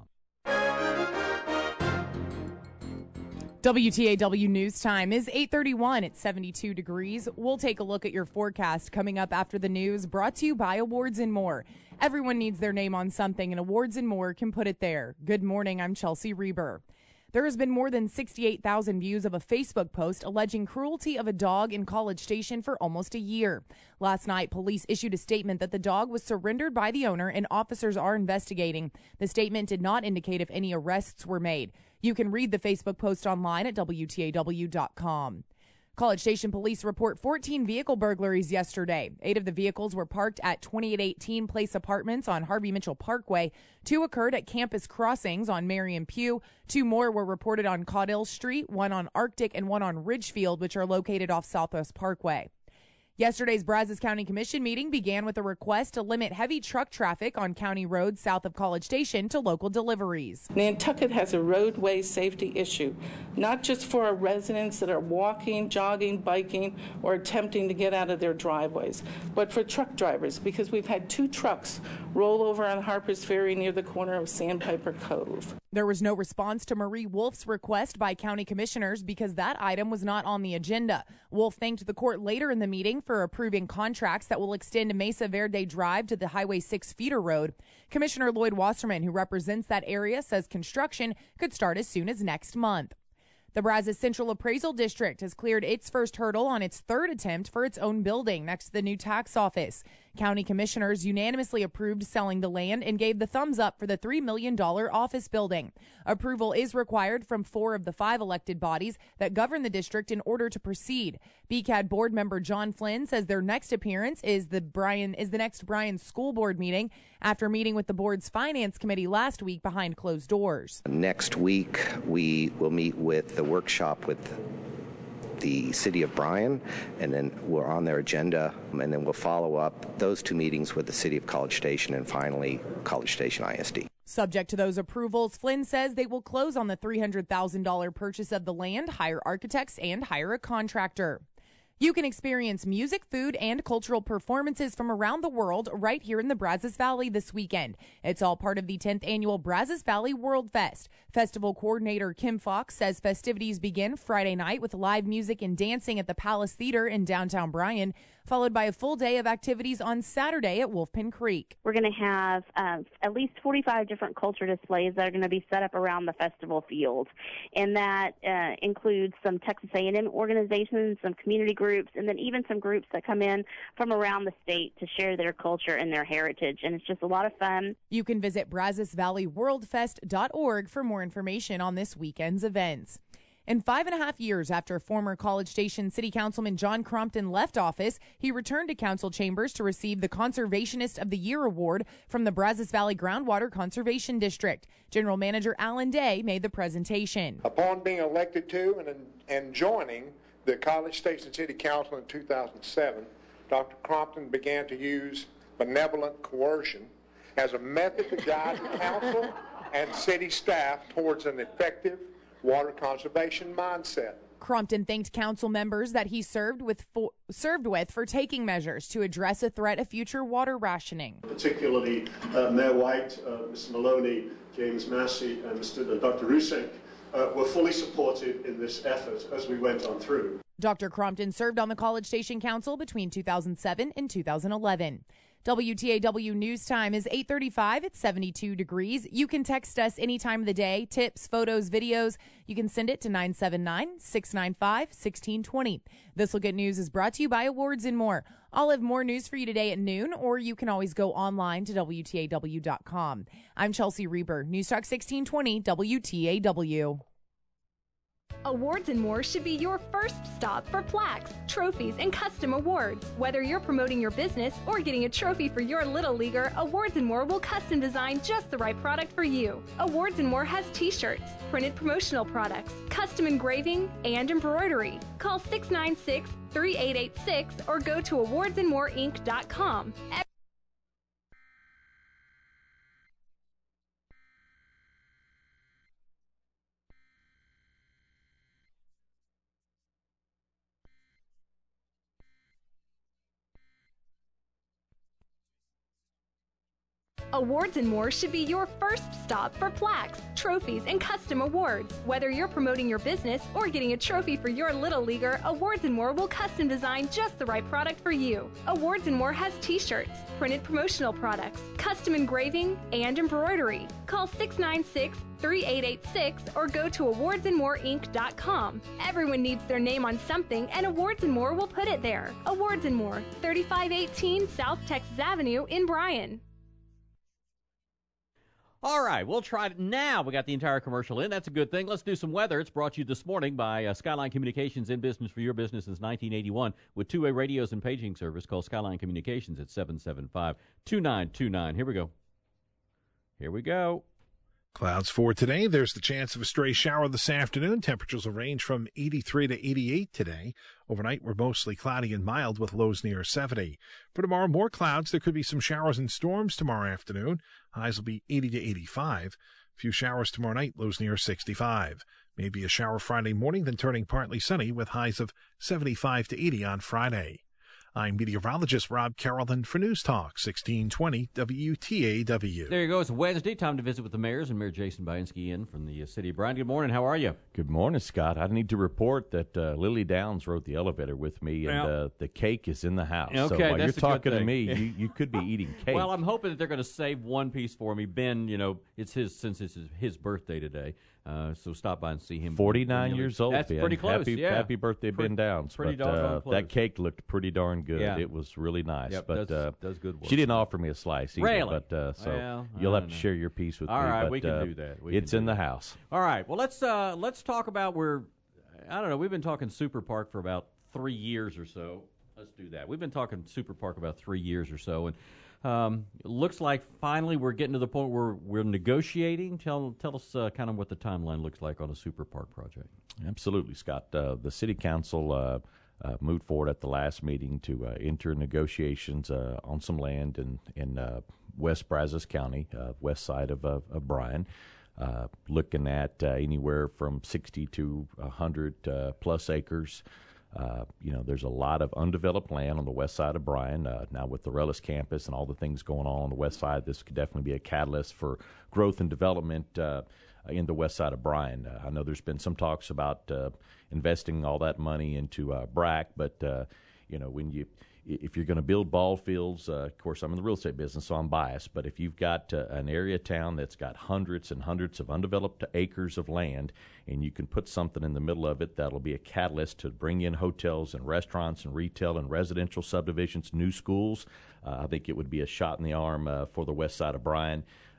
[SPEAKER 1] W T A W News Time is eight thirty-one at seventy-two degrees. We'll take a look at your forecast coming up after the news, brought to you by Awards and More. Everyone needs their name on something, and Awards and More can put it there. Good morning, I'm Chelsea Reber. There has been more than sixty-eight thousand views of a Facebook post alleging cruelty of a dog in College Station for almost a year. Last night, police issued a statement that the dog was surrendered by the owner and officers are investigating. The statement did not indicate if any arrests were made. You can read the Facebook post online at W T A W dot com. College Station police report fourteen vehicle burglaries yesterday. Eight of the vehicles were parked at twenty-eight eighteen Place Apartments on Harvey Mitchell Parkway. Two occurred at Campus Crossings on Marion Pugh. Two more were reported on Caudill Street, one on Arctic and one on Ridgefield, which are located off Southwest Parkway. Yesterday's Brazos County Commission meeting began with a request to limit heavy truck traffic on county roads south of College Station to local deliveries.
[SPEAKER 5] Nantucket has a roadway safety issue, not just for our residents that are walking, jogging, biking, or attempting to get out of their driveways, but for truck drivers, because we've had two trucks roll over on Harper's Ferry near the corner of Sandpiper Cove.
[SPEAKER 1] There was no response to Marie Wolf's request by county commissioners because that item was not on the agenda. Wolf thanked the court later in the meeting for approving contracts that will extend Mesa Verde Drive to the Highway six feeder road. Commissioner Lloyd Wasserman, who represents that area, says construction could start as soon as next month. The Brazos Central Appraisal District has cleared its first hurdle on its third attempt for its own building next to the new tax office. County commissioners unanimously approved selling the land and gave the thumbs up for the three million dollars office building. Approval is required from four of the five elected bodies that govern the district in order to proceed. B C A D board member John Flynn says their next appearance is the Bryan is the next Bryan School Board meeting after meeting with the board's finance committee last week behind closed doors.
[SPEAKER 6] Next week, we will meet with the workshop with the city of Bryan, and then we're on their agenda, and then we'll follow up those two meetings with the city of College Station and finally College Station I S D.
[SPEAKER 1] Subject to those approvals, Flynn says they will close on the three hundred thousand dollars purchase of the land, hire architects, and hire a contractor. You can experience music, food, and cultural performances from around the world right here in the Brazos Valley this weekend. It's all part of the tenth annual Brazos Valley World Fest. Festival coordinator Kim Fox says festivities begin Friday night with live music and dancing at the Palace Theater in downtown Bryan, followed by a full day of activities on Saturday at Wolfpen Creek.
[SPEAKER 7] We're going to have um, at least forty-five different culture displays that are going to be set up around the festival field, and that uh, includes some Texas A and M organizations, some community groups, and then even some groups that come in from around the state to share their culture and their heritage, and it's just a lot of fun.
[SPEAKER 1] You can visit brazos valley world fest dot org for more information on this weekend's events. And five and a half years after former College Station City Councilman John Crompton left office, he returned to council chambers to receive the Conservationist of the Year award from the Brazos Valley Groundwater Conservation District. General Manager Alan Day made the presentation.
[SPEAKER 8] Upon being elected to and, and joining the College Station City Council in two thousand seven, Doctor Crompton began to use benevolent coercion as a method to guide the council and city staff towards an effective water conservation mindset.
[SPEAKER 1] Crompton thanked council members that he served with for, served with for taking measures to address a threat of future water rationing.
[SPEAKER 9] Particularly uh, Mayor White, uh, Mister Maloney, James Massey, and Mister and Doctor Rusek uh, were fully supportive in this effort as we went on through.
[SPEAKER 1] Doctor Crompton served on the College Station Council between two thousand seven and two thousand eleven. W T A W News Time is eight thirty-five. It's seventy-two degrees. You can text us any time of the day. Tips, photos, videos. You can send it to nine seven nine, six nine five, one six two zero. This Look at News is brought to you by Awards and More. I'll have more news for you today at noon, or you can always go online to W T A W dot com. I'm Chelsea Reber, News Talk sixteen twenty W T A W.
[SPEAKER 11] Awards and More should be your first stop for plaques, trophies, and custom awards. Whether you're promoting your business or getting a trophy for your little leaguer, Awards and More will custom design just the right product for you. Awards and More has t-shirts, printed promotional products, custom engraving, and embroidery. Call six nine six, three eight eight six or go to awards and more inc dot com. Awards and More should be your first stop for plaques, trophies, and custom awards. Whether you're promoting your business or getting a trophy for your little leaguer, Awards and More will custom design just the right product for you. Awards and More has t-shirts, printed promotional products, custom engraving, and embroidery. Call six nine six, three eight eight six or go to awards and more inc dot com. Everyone needs their name on something, and Awards and More will put it there. Awards and More, thirty-five eighteen South Texas Avenue in Bryan.
[SPEAKER 10] All right, we'll try it now. We got the entire commercial in. That's a good thing. Let's do some weather. It's brought to you this morning by uh, Skyline Communications, in business for your business since nineteen eighty-one with two-way radios and paging service. Call Skyline Communications at seven seven five, two nine two nine. Here we go. Here we go.
[SPEAKER 13] Clouds for today. There's the chance of a stray shower this afternoon. Temperatures will range from eighty-three to eighty-eight today. Overnight, we're mostly cloudy and mild with lows near seventy. For tomorrow, more clouds. There could be some showers and storms tomorrow afternoon. Highs will be eighty to eighty-five. A few showers tomorrow night, lows near sixty-five. Maybe a shower Friday morning, then turning partly sunny with highs of seventy-five to eighty on Friday. I'm meteorologist Rob Carrollton for News Talk sixteen twenty W T A W.
[SPEAKER 10] There you go. It's Wednesday. Time to visit with the mayors and Mayor Jason Bainski in from the uh, city of Bryan. Good morning. How are you?
[SPEAKER 14] Good morning, Scott. I need to report that uh, Lily Downs rode the elevator with me, and
[SPEAKER 10] Well-
[SPEAKER 14] uh, the cake is in the house.
[SPEAKER 10] Okay,
[SPEAKER 14] so while
[SPEAKER 10] that's
[SPEAKER 14] you're
[SPEAKER 10] a good
[SPEAKER 14] talking to
[SPEAKER 10] thing.
[SPEAKER 14] me, you, you could be eating cake.
[SPEAKER 10] Well, I'm hoping that they're going to save one piece for me. Ben, you know, it's his since it's his, his birthday today, uh, so stop by and see him.
[SPEAKER 14] forty-nine
[SPEAKER 10] You know,
[SPEAKER 14] years old,
[SPEAKER 10] That's
[SPEAKER 14] Ben.
[SPEAKER 10] pretty close.
[SPEAKER 14] Happy,
[SPEAKER 10] yeah.
[SPEAKER 14] happy birthday,
[SPEAKER 10] Pretty-
[SPEAKER 14] Ben Downs.
[SPEAKER 10] Pretty
[SPEAKER 14] but,
[SPEAKER 10] doggone
[SPEAKER 14] uh,
[SPEAKER 10] close.
[SPEAKER 14] that cake looked pretty darn good.
[SPEAKER 10] Yeah.
[SPEAKER 14] It was really nice.
[SPEAKER 10] Yep,
[SPEAKER 14] but
[SPEAKER 10] does-
[SPEAKER 14] uh,
[SPEAKER 10] does good work.
[SPEAKER 14] She didn't offer me a slice either.
[SPEAKER 10] Really?
[SPEAKER 14] But, uh, so
[SPEAKER 10] Well, I
[SPEAKER 14] you'll have
[SPEAKER 10] don't
[SPEAKER 14] to
[SPEAKER 10] know.
[SPEAKER 14] share your piece with
[SPEAKER 10] All
[SPEAKER 14] me.
[SPEAKER 10] right,
[SPEAKER 14] but,
[SPEAKER 10] we can
[SPEAKER 14] uh,
[SPEAKER 10] do that. We
[SPEAKER 14] it's
[SPEAKER 10] can
[SPEAKER 14] in
[SPEAKER 10] do
[SPEAKER 14] the
[SPEAKER 10] that.
[SPEAKER 14] house.
[SPEAKER 10] All right. Well, let's uh, let's talk about where I don't know. We've been talking Super Park for about three years or so. Let's do that. We've been talking Super Park about three years or so, and um, it looks like finally we're getting to the point where we're negotiating. Tell tell us uh, kind of what the timeline looks like on a Super Park project.
[SPEAKER 14] Absolutely, Scott. Uh, the city council uh, uh, moved forward at the last meeting to uh, enter negotiations uh, on some land in in uh, West Brazos County, uh, west side of, of, of Bryan, uh, looking at uh, anywhere from sixty to one hundred uh, plus acres. Uh, you know, there's a lot of undeveloped land on the west side of Bryan. Uh, now with the Rellis campus and all the things going on on the west side, this could definitely be a catalyst for growth and development uh, in the west side of Bryan. Uh, I know there's been some talks about uh, investing all that money into uh, B R A C, but, uh, you know, when you if you're going to build ball fields, uh, of course, I'm in the real estate business, so I'm biased, but if you've got uh, an area town that's got hundreds and hundreds of undeveloped acres of land, and you can put something in the middle of it that'll be a catalyst to bring in hotels and restaurants and retail and residential subdivisions, new schools, uh, I think it would be a shot in the arm uh, for the west side of Bryan.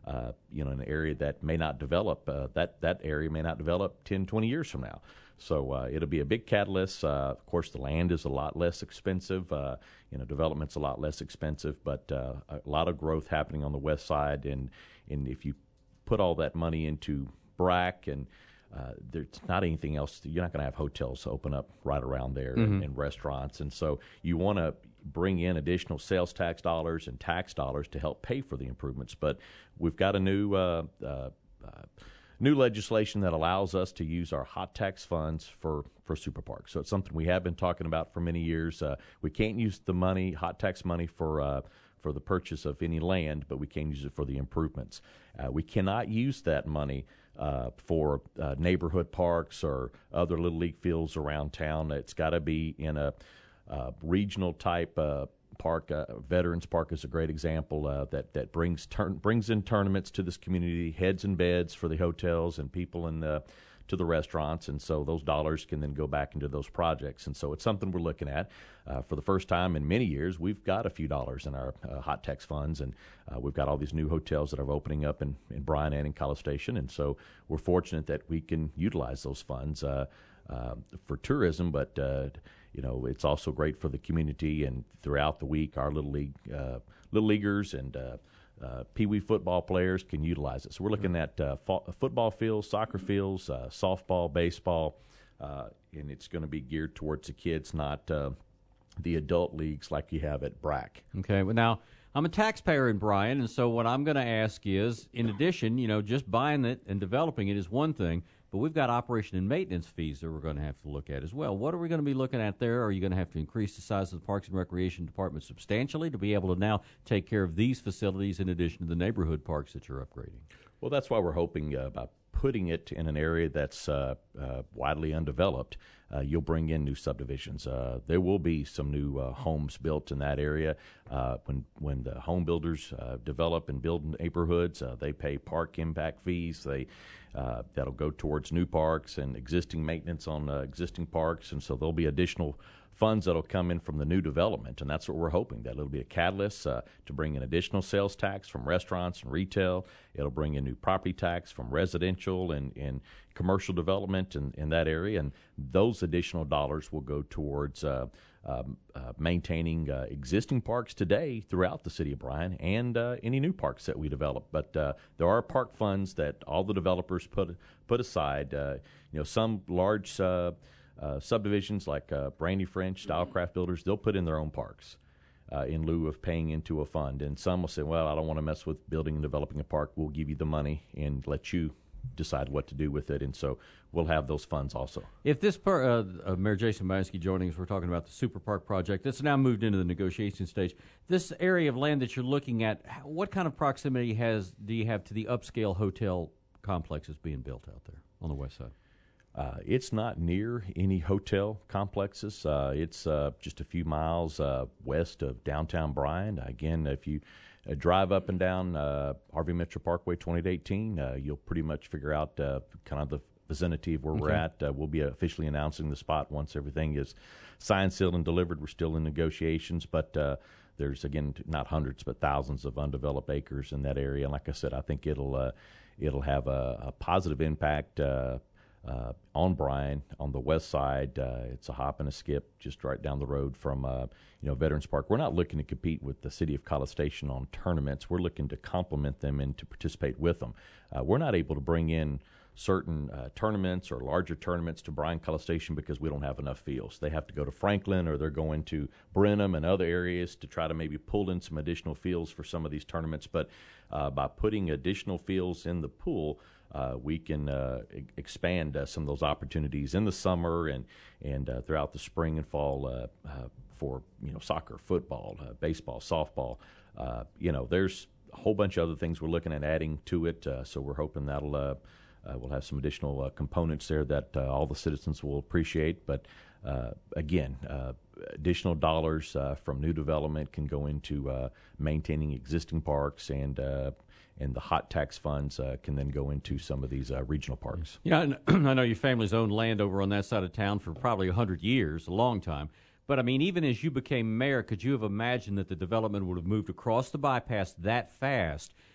[SPEAKER 14] uh, you know, an area that may not develop, uh, that, that area may not develop ten, twenty years from now. So uh, it'll be a big catalyst. Uh, of course, the land is a lot less expensive. Uh, you know, development's a lot less expensive, but uh, a lot of growth happening on the west side. And, and if you put all that money into B R A C and uh, there's not anything else, you're not going to have hotels open up right around there mm-hmm. and, and restaurants. And so you want to bring in additional sales tax dollars and tax dollars to help pay for the improvements. But we've got a new uh, uh, uh, new legislation that allows us to use our hot tax funds for, for super parks. So it's something we have been talking about for many years. Uh, we can't use the money, hot tax money, for uh, for the purchase of any land, but we can use it for the improvements. Uh, we cannot use that money uh, for uh, neighborhood parks or other Little League fields around town. It's got to be in a uh, regional type uh, park. Uh, Veterans Park is a great example uh, that that brings turn, brings in tournaments to this community, heads and beds for the hotels and people in the to the restaurants, and so those dollars can then go back into those projects. And so it's something we're looking at. Uh, for the first time in many years, we've got a few dollars in our uh, hot tax funds, and uh, we've got all these new hotels that are opening up in, in Bryan and in College Station, and so we're fortunate that we can utilize those funds uh, uh, for tourism, but uh, you know, it's also great for the community, and throughout the week, our Little League, uh, Little Leaguers and uh, Uh, Pee Wee football players can utilize it. So we're looking at uh, fo- football fields, soccer fields, uh, softball, baseball, uh, and it's going to be geared towards the kids, not uh, the adult leagues like you have at B R A C.
[SPEAKER 10] Okay. Well, now, I'm a taxpayer in Bryan, and so what I'm going to ask is, in addition, you know, just buying it and developing it is one thing, but we've got operation and maintenance fees that we're going to have to look at as well. What are we going to be looking at there? Are you going to have to increase the size of the Parks and Recreation Department substantially to be able to now take care of these facilities in addition to the neighborhood parks that you're upgrading?
[SPEAKER 14] Well, that's why we're hoping uh, by putting it in an area that's uh, uh, widely undeveloped, uh, you'll bring in new subdivisions. Uh, there will be some new uh, homes built in that area. Uh, when when the home builders uh, develop and build neighborhoods, uh, they pay park impact fees. They uh, that'll go towards new parks and existing maintenance on uh, existing parks, and so there'll be additional funds that'll come in from the new development, and that's what we're hoping, that it'll be a catalyst uh, to bring in additional sales tax from restaurants and retail. It'll bring in new property tax from residential and, and commercial development in, in that area, and those additional dollars will go towards uh, um, uh, maintaining uh, existing parks today throughout the city of Bryan and uh, any new parks that we develop. But uh, there are park funds that all the developers put put aside. Uh, you know, some large uh, Uh, subdivisions like uh, Brandy French, Stylecraft Builders, they'll put in their own parks uh, in lieu of paying into a fund. And some will say, well, I don't want to mess with building and developing a park. We'll give you the money and let you decide what to do with it. And so we'll have those funds also.
[SPEAKER 10] If this, per, uh, uh, Mayor Jason Bansky joining us, we're talking about the Super Park project that's now moved into the negotiation stage. This area of land that you're looking at, what kind of proximity has do you have to the upscale hotel complexes being built out there on the west side?
[SPEAKER 14] Uh, it's not near any hotel complexes. Uh, it's uh, just a few miles uh, west of downtown Bryan. Again, if you uh, drive up and down uh, R V Metro Parkway twenty eighteen, uh, you'll pretty much figure out uh, kind of the vicinity of where okay. we're at. Uh, we'll be officially announcing the spot once everything is signed, sealed, and delivered. We're still in negotiations, but uh, there's, again, not hundreds but thousands of undeveloped acres in that area. And like I said, I think it'll, uh, it'll have a, a positive impact uh, Uh, on Bryan, on the west side. Uh, it's a hop and a skip just right down the road from uh, you know Veterans Park. We're not looking to compete with the city of College Station on tournaments. We're looking to complement them and to participate with them. Uh, we're not able to bring in certain uh, tournaments or larger tournaments to Bryan College Station because we don't have enough fields. They have to go to Franklin, or they're going to Brenham and other areas to try to maybe pull in some additional fields for some of these tournaments. But uh, by putting additional fields in the pool, Uh, we can uh, e- expand uh, some of those opportunities in the summer and and uh, throughout the spring and fall uh, uh, for you know soccer, football, uh, baseball, softball. Uh, you know, there's a whole bunch of other things we're looking at adding to it. Uh, so we're hoping that'll uh, uh, we'll have some additional uh, components there that uh, all the citizens will appreciate. But uh, again, uh, additional dollars uh, from new development can go into uh, maintaining existing parks, and uh, and the hot tax funds uh, can then go into some of these uh, regional parks.
[SPEAKER 10] Yeah, I know your family's owned land over on that side of town for probably one hundred years, a long time. But, I mean, even as you became mayor, could you have imagined that the development would have moved across the bypass that fast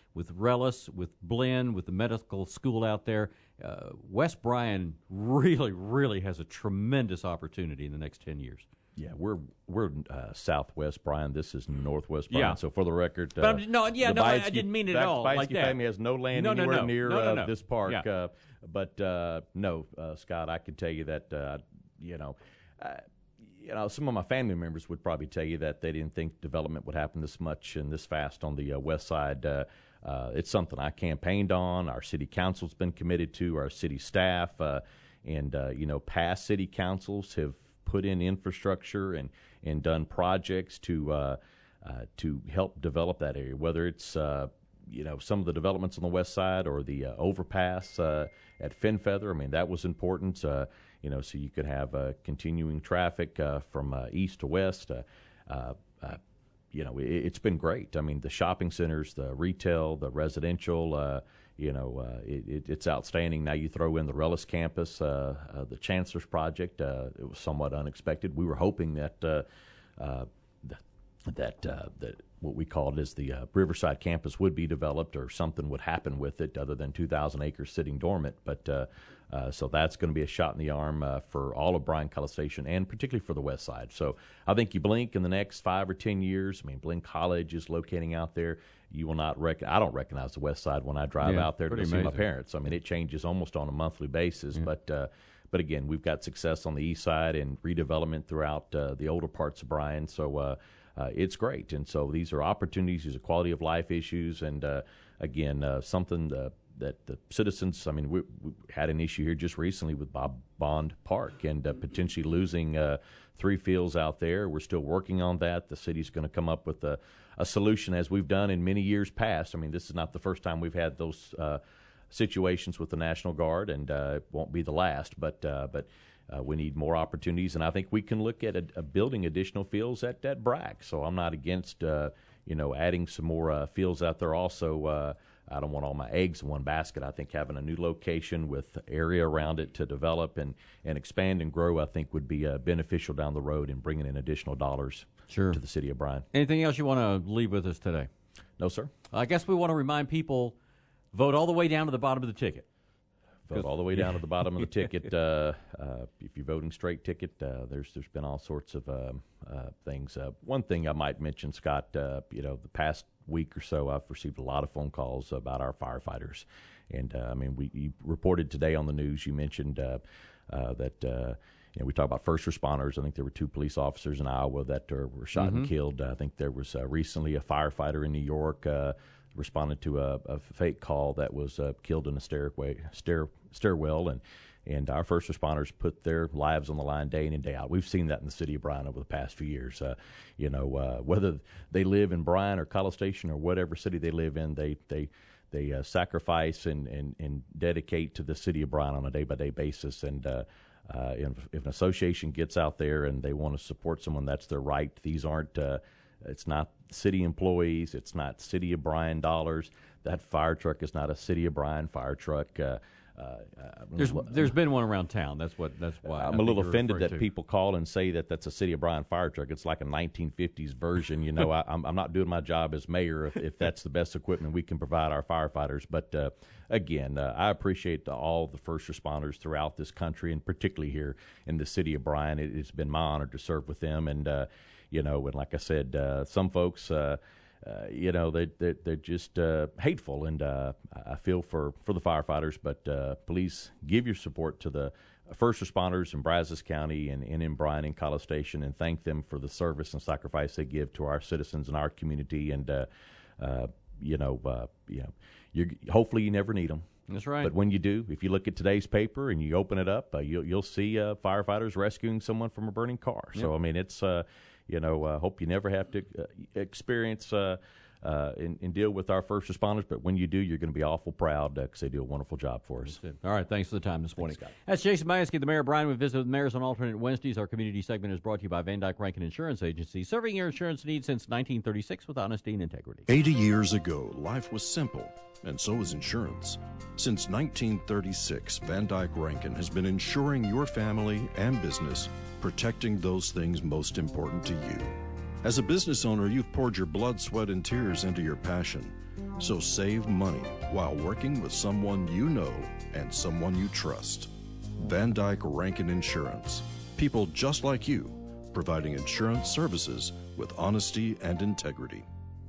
[SPEAKER 10] with Relis, with Blinn, with the medical school out there. Uh, West Bryan really, really has a tremendous opportunity in the next ten years.
[SPEAKER 14] Yeah, we're we're uh, Southwest Bryan. This is Northwest Bryan.
[SPEAKER 10] Yeah.
[SPEAKER 14] So for the record, uh,
[SPEAKER 10] but I'm, no, yeah,
[SPEAKER 14] the
[SPEAKER 10] no,
[SPEAKER 14] Bietzke,
[SPEAKER 10] I didn't mean it
[SPEAKER 14] that,
[SPEAKER 10] at all
[SPEAKER 14] Bietzke
[SPEAKER 10] like that.
[SPEAKER 14] family has no land
[SPEAKER 10] no, no,
[SPEAKER 14] anywhere
[SPEAKER 10] no.
[SPEAKER 14] near
[SPEAKER 10] no, no,
[SPEAKER 14] uh,
[SPEAKER 10] no.
[SPEAKER 14] this park.
[SPEAKER 10] Yeah.
[SPEAKER 14] Uh, but uh, no, uh, Scott, I can tell you that uh, you know. Uh, You know, some of my family members would probably tell you that they didn't think development would happen this much and this fast on the uh, west side. Uh, uh, it's something I campaigned on. Our city council's been committed to, our city staff, uh, and, uh, you know, past city councils have put in infrastructure and, and done projects to uh, uh, to help develop that area, whether it's, uh, you know, some of the developments on the west side or the uh, overpass uh, at Finfeather. I mean, that was important. Uh, You know, so you could have uh, continuing traffic uh, from uh, east to west. Uh, uh, uh, you know, it, it's been great. I mean, the shopping centers, the retail, the residential, uh, you know, uh, it, it, it's outstanding. Now you throw in the Relis campus, uh, uh, the Chancellor's Project. Uh, it was somewhat unexpected. We were hoping that uh, uh, that uh, that what we called as the uh, Riverside campus would be developed or something would happen with it other than two thousand acres sitting dormant. But uh, uh, so that's going to be a shot in the arm uh, for all of Bryan-College Station and particularly for the west side. So I think you blink in the next five or ten years. I mean, Blinn College is locating out there. You will not rec- I don't recognize the west side when I drive
[SPEAKER 10] yeah,
[SPEAKER 14] out there to
[SPEAKER 10] pretty
[SPEAKER 14] see
[SPEAKER 10] amazing.
[SPEAKER 14] my parents. I mean, it changes almost on a monthly basis.
[SPEAKER 10] Yeah.
[SPEAKER 14] But uh, but again, we've got success on the east side and redevelopment throughout uh, the older parts of Bryan. So uh, uh, it's great. And so these are opportunities, these are quality of life issues, and uh, again, uh, something uh, that the citizens, I mean, we, we had an issue here just recently with Bob Bond Park and uh, potentially losing uh, three fields out there. We're still working on that. The city's going to come up with a, a solution as we've done in many years past. I mean, this is not the first time we've had those uh, situations with the National Guard, and uh, it won't be the last, but uh, but uh, we need more opportunities, and I think we can look at a, a building additional fields at, at Bragg. So I'm not against, uh, you know, adding some more uh, fields out there also. Uh, I don't want all my eggs in one basket. I think having a new location with area around it to develop and, and expand and grow, I think, would be uh, beneficial down the road in bringing in additional dollars
[SPEAKER 10] sure.
[SPEAKER 14] to the city of Bryan.
[SPEAKER 10] Anything else you want to leave with us today?
[SPEAKER 14] No, sir.
[SPEAKER 10] I guess we want to remind people, vote all the way down to the bottom of the ticket.
[SPEAKER 14] Vote all the way down to the bottom of the ticket. Uh, uh, if you're voting straight ticket, uh, there's there's been all sorts of um, uh, things. Uh, one thing I might mention, Scott, uh, you know, the past week or so, I've received a lot of phone calls about our firefighters, and uh, I mean, we you reported today on the news. You mentioned uh, uh, that. Uh, You know, we talk about first responders. I think there were two police officers in Iowa that uh, were shot
[SPEAKER 10] Mm-hmm.
[SPEAKER 14] and killed. I think there was uh, recently a firefighter in New York uh, responded to a, a fake call that was uh, killed in a stairway, stair, stairwell, and and our first responders put their lives on the line day in and day out. We've seen that in the city of Bryan over the past few years. Uh, you know, uh, whether they live in Bryan or College Station or whatever city they live in, they they they uh, sacrifice and, and and dedicate to the city of Bryan on a day by day basis. And uh, Uh, if, if an association gets out there and they want to support someone, that's their right. These aren't, uh, it's not city employees. It's not city of Bryan dollars. That fire truck is not a city of Bryan fire truck. Uh, uh,
[SPEAKER 10] There's there's been one around town. That's what that's why
[SPEAKER 14] I'm
[SPEAKER 10] I
[SPEAKER 14] a little
[SPEAKER 10] think you're
[SPEAKER 14] offended that
[SPEAKER 10] referring to.
[SPEAKER 14] people call and say that that's a city of Bryan fire truck. It's like a nineteen fifties version. You know, I, I'm, I'm not doing my job as mayor if, if that's the best equipment we can provide our firefighters. But uh, again, uh, I appreciate the, all the first responders throughout this country, and particularly here in the city of Bryan. It, it's been my honor to serve with them. And uh, you know, and like I said, uh, some folks. Uh, Uh, you know, they, they, they're just uh, hateful, and uh, I feel for, for the firefighters, but uh, please give your support to the first responders in Brazos County and, and in Bryan and College Station, and thank them for the service and sacrifice they give to our citizens and our community. And, uh, uh, you know, uh, you know you're, hopefully you never need them.
[SPEAKER 10] That's right.
[SPEAKER 14] But when you do, if you look at today's paper and you open it up, uh, you'll, you'll see uh, firefighters rescuing someone from a burning car.
[SPEAKER 10] Yep.
[SPEAKER 14] So, I mean, it's... Uh, You know, I uh, hope you never have to uh, experience uh, uh, and, and deal with our first responders. But when you do, you're going to be awful proud because uh, they do a wonderful job for us.
[SPEAKER 10] All right. Thanks for the time this morning.
[SPEAKER 14] Thanks,
[SPEAKER 10] That's Jason Mayeski, the mayor of Bryan. We visit with mayors on alternate Wednesdays. Our community segment is brought to you by Van Dyke Rankin Insurance Agency, serving your insurance needs since nineteen thirty-six with honesty and integrity.
[SPEAKER 12] eighty years ago, life was simple, and so was insurance. Since nineteen thirty-six, Van Dyke Rankin has been insuring your family and business, protecting those things most important to you. As a business owner, you've poured your blood, sweat, and tears into your passion. So save money while working with someone you know and someone you trust. Van Dyke Rankin Insurance. People just like you, providing insurance services with honesty and integrity.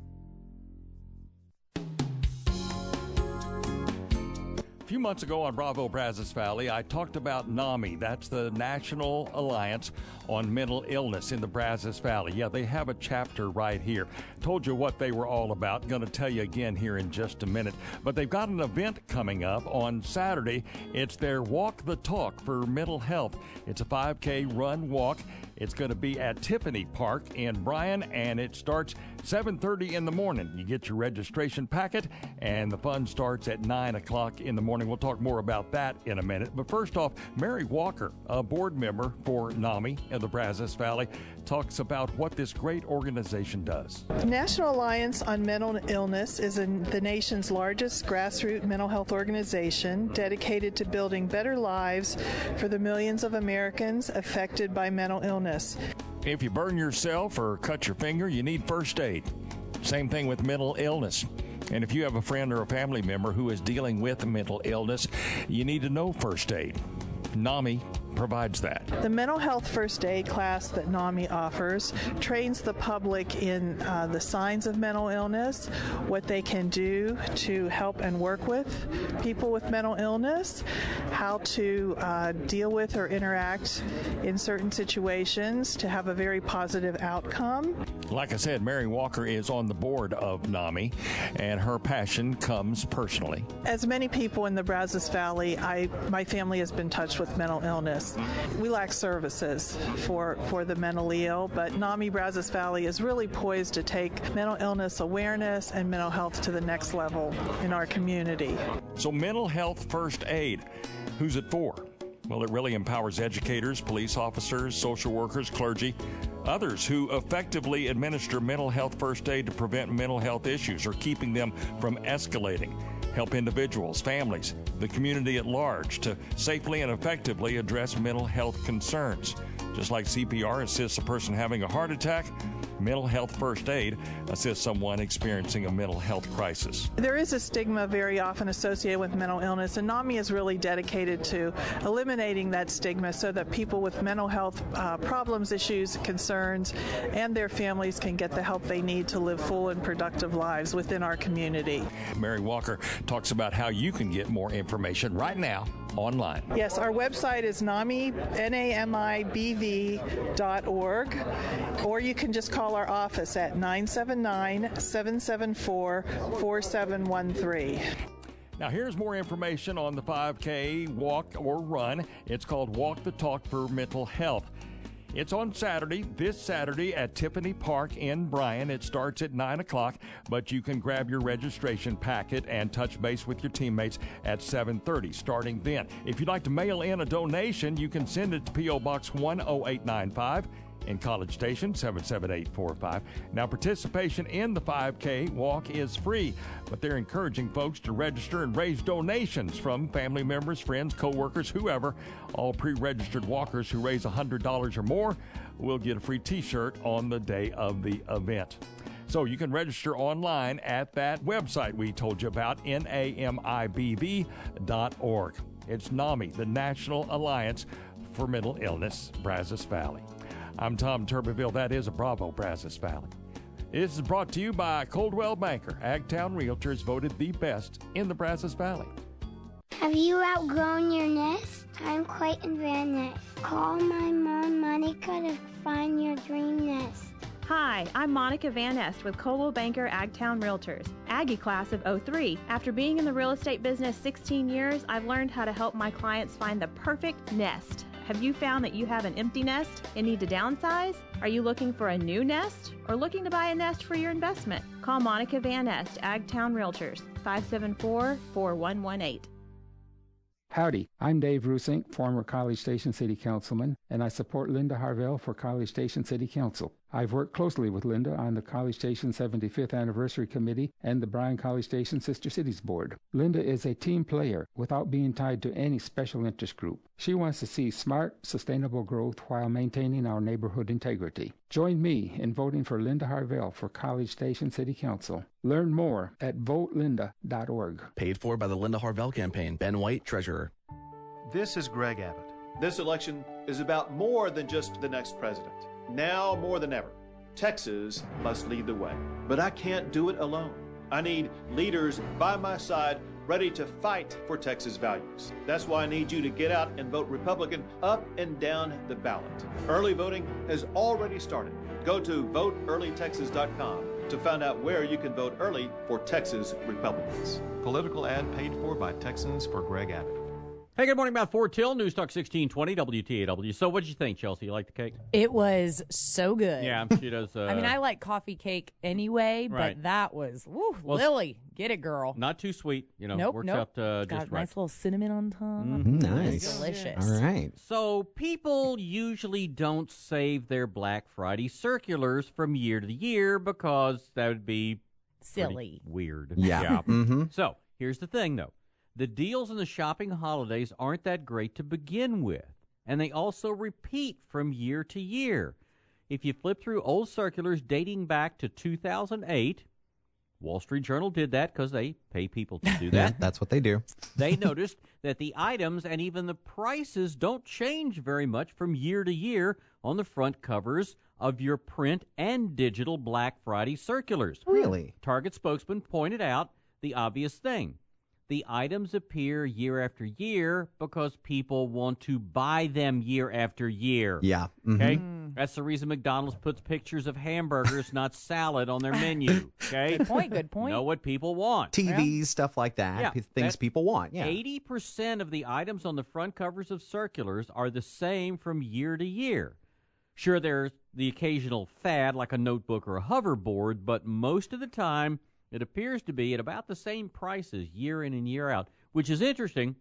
[SPEAKER 15] A few months ago on Bravo Brazos Valley, I talked about NAMI. That's the National Alliance on Mental Illness in the Brazos Valley. Yeah, they have a chapter right here. Told you what they were all about. Going to tell you again here in just a minute. But they've got an event coming up on Saturday. It's their Walk the Talk for Mental Health. It's a five K run walk. It's going to be at Tiffany Park in Bryan, and it starts seven thirty in the morning. You get your registration packet, and the fun starts at nine o'clock in the morning. We'll talk more about that in a minute. But first off, Mary Walker, a board member for NAMI in the Brazos Valley, talks about what this great organization does.
[SPEAKER 16] The National Alliance on Mental Illness is a, the nation's largest grassroots mental health organization dedicated to building better lives for the millions of Americans affected by mental illness.
[SPEAKER 15] If you burn yourself or cut your finger, you need first aid. Same thing with mental illness. And if you have a friend or a family member who is dealing with mental illness, you need to know first aid. NAMI provides that.
[SPEAKER 16] The mental health first aid class that NAMI offers trains the public in uh, the signs of mental illness, what they can do to help and work with people with mental illness, how to uh, deal with or interact in certain situations to have a very positive outcome.
[SPEAKER 15] Like I said, Mary Walker is on the board of NAMI, and her passion comes personally.
[SPEAKER 16] As many people in the Brazos Valley, I my family has been touched with mental illness. We lack services for, for the mentally ill, but NAMI Brazos Valley is really poised to take mental illness awareness and mental health to the next level in our community.
[SPEAKER 15] So mental health first aid, who's it for? Well, it really empowers educators, police officers, social workers, clergy, others who effectively administer mental health first aid to prevent mental health issues or keeping them from escalating. Help individuals, families, the community at large to safely and effectively address mental health concerns. Just like C P R assists a person having a heart attack, mental health first aid assists someone experiencing a mental health crisis.
[SPEAKER 16] There is a stigma very often associated with mental illness, and NAMI is really dedicated to eliminating that stigma so that people with mental health uh, problems, issues, concerns, and their families can get the help they need to live full and productive lives within our community.
[SPEAKER 15] Mary Walker talks about how you can get more information right now online.
[SPEAKER 16] Yes, our website is NAMI, N A M I B V dot org, or you can just call our office at nine seven nine, seven seven four, four seven one three.
[SPEAKER 15] Now, here's more information on the five K walk or run. It's called Walk the Talk for Mental Health. It's on Saturday, this Saturday at Tiffany Park in Bryan. It starts at nine o'clock, but you can grab your registration packet and touch base with your teammates at seven thirty, starting then. If you'd like to mail in a donation, you can send it to P O Box one oh eight nine five in College Station, seven seven eight four five. Now, participation in the five K walk is free, but they're encouraging folks to register and raise donations from family members, friends, co-workers, whoever. All pre-registered walkers who raise one hundred dollars or more will get a free T-shirt on the day of the event. So you can register online at that website we told you about, N A M I B V dot org. It's NAMI, the National Alliance for Mental Illness, Brazos Valley. I'm Tom Turbeville. That is a Bravo Brazos Valley. This is brought to you by Coldwell Banker. Agtown Realtors voted the best in the Brazos Valley.
[SPEAKER 17] Have you outgrown your nest? I'm Clayton Van Ness. Call my mom, Monica, to find your dream nest.
[SPEAKER 18] Hi, I'm Monica Van Nest with Coldwell Banker Agtown Realtors, Aggie class of oh three. After being in the real estate business sixteen years, I've learned how to help my clients find the perfect nest. Have you found that you have an empty nest and need to downsize? Are you looking for a new nest or looking to buy a nest for your investment? Call Monica Van Nest, Agtown Realtors, five seven four, four one one eight.
[SPEAKER 19] Howdy, I'm Dave Rusink, former College Station City Councilman, and I support Linda Harvell for College Station City Council. I've worked closely with Linda on the College Station seventy-fifth Anniversary Committee and the Bryan College Station Sister Cities Board. Linda is a team player without being tied to any special interest group. She wants to see smart, sustainable growth while maintaining our neighborhood integrity. Join me in voting for Linda Harvell for College Station City Council. Learn more at vote linda dot org.
[SPEAKER 20] Paid for by the Linda Harvell Campaign. Ben White, Treasurer.
[SPEAKER 21] This is Greg Abbott. This election is about more than just the next president. Now more than ever, Texas must lead the way. But I can't do it alone. I need leaders by my side ready to fight for Texas values. That's why I need you to get out and vote Republican up and down the ballot. Early voting has already started. Go to vote early texas dot com to find out where you can vote early for Texas Republicans. Political ad paid for by Texans for Greg Abbott.
[SPEAKER 10] Hey, good morning, Mount Fort Till, News Talk sixteen twenty W T A W. So what did you think, Chelsea? You like the cake?
[SPEAKER 1] It was so good.
[SPEAKER 10] Yeah, she does. Uh,
[SPEAKER 1] I mean, I like coffee cake anyway,
[SPEAKER 10] Right.
[SPEAKER 1] but that was, woo,
[SPEAKER 10] Well,
[SPEAKER 1] Lily, get it, girl.
[SPEAKER 10] Not too sweet, you know,
[SPEAKER 1] Nope,
[SPEAKER 10] works
[SPEAKER 1] nope.
[SPEAKER 10] out uh,
[SPEAKER 1] Got
[SPEAKER 10] just
[SPEAKER 1] a
[SPEAKER 10] right.
[SPEAKER 1] nice little cinnamon on top.
[SPEAKER 10] Mhm.
[SPEAKER 1] It's delicious.
[SPEAKER 22] All right.
[SPEAKER 10] So people usually don't save their Black Friday circulars from year to year because that would be pretty
[SPEAKER 1] Silly.
[SPEAKER 10] weird.
[SPEAKER 22] Yeah. Mhm.
[SPEAKER 10] So here's the thing, though. The deals in the shopping holidays aren't that great to begin with, and they also repeat from year to year. If you flip through old circulars dating back to two thousand eight, Wall Street Journal did that because they pay people to do
[SPEAKER 22] Yeah,
[SPEAKER 10] that.
[SPEAKER 22] that's what they do.
[SPEAKER 10] They noticed that the items and even the prices don't change very much from year to year on the front covers of your print and digital Black Friday circulars.
[SPEAKER 22] Really?
[SPEAKER 10] Target spokesman pointed out the obvious thing. The items appear year after year because people want to buy them year after year.
[SPEAKER 22] Yeah.
[SPEAKER 10] Okay?
[SPEAKER 22] Mhm.
[SPEAKER 10] That's the reason McDonald's puts pictures of hamburgers, not salad, on their menu. Okay?
[SPEAKER 1] Good point, good point.
[SPEAKER 10] Know what people want.
[SPEAKER 22] T Vs, stuff like that.
[SPEAKER 10] Yeah,
[SPEAKER 22] p- things
[SPEAKER 10] that-
[SPEAKER 22] people want. Yeah.
[SPEAKER 10] eighty percent of the items on the front covers of circulars are the same from year to year. Sure, there's the occasional fad like a notebook or a hoverboard, but most of the time it appears to be at about the same prices year in and year out, which is interesting.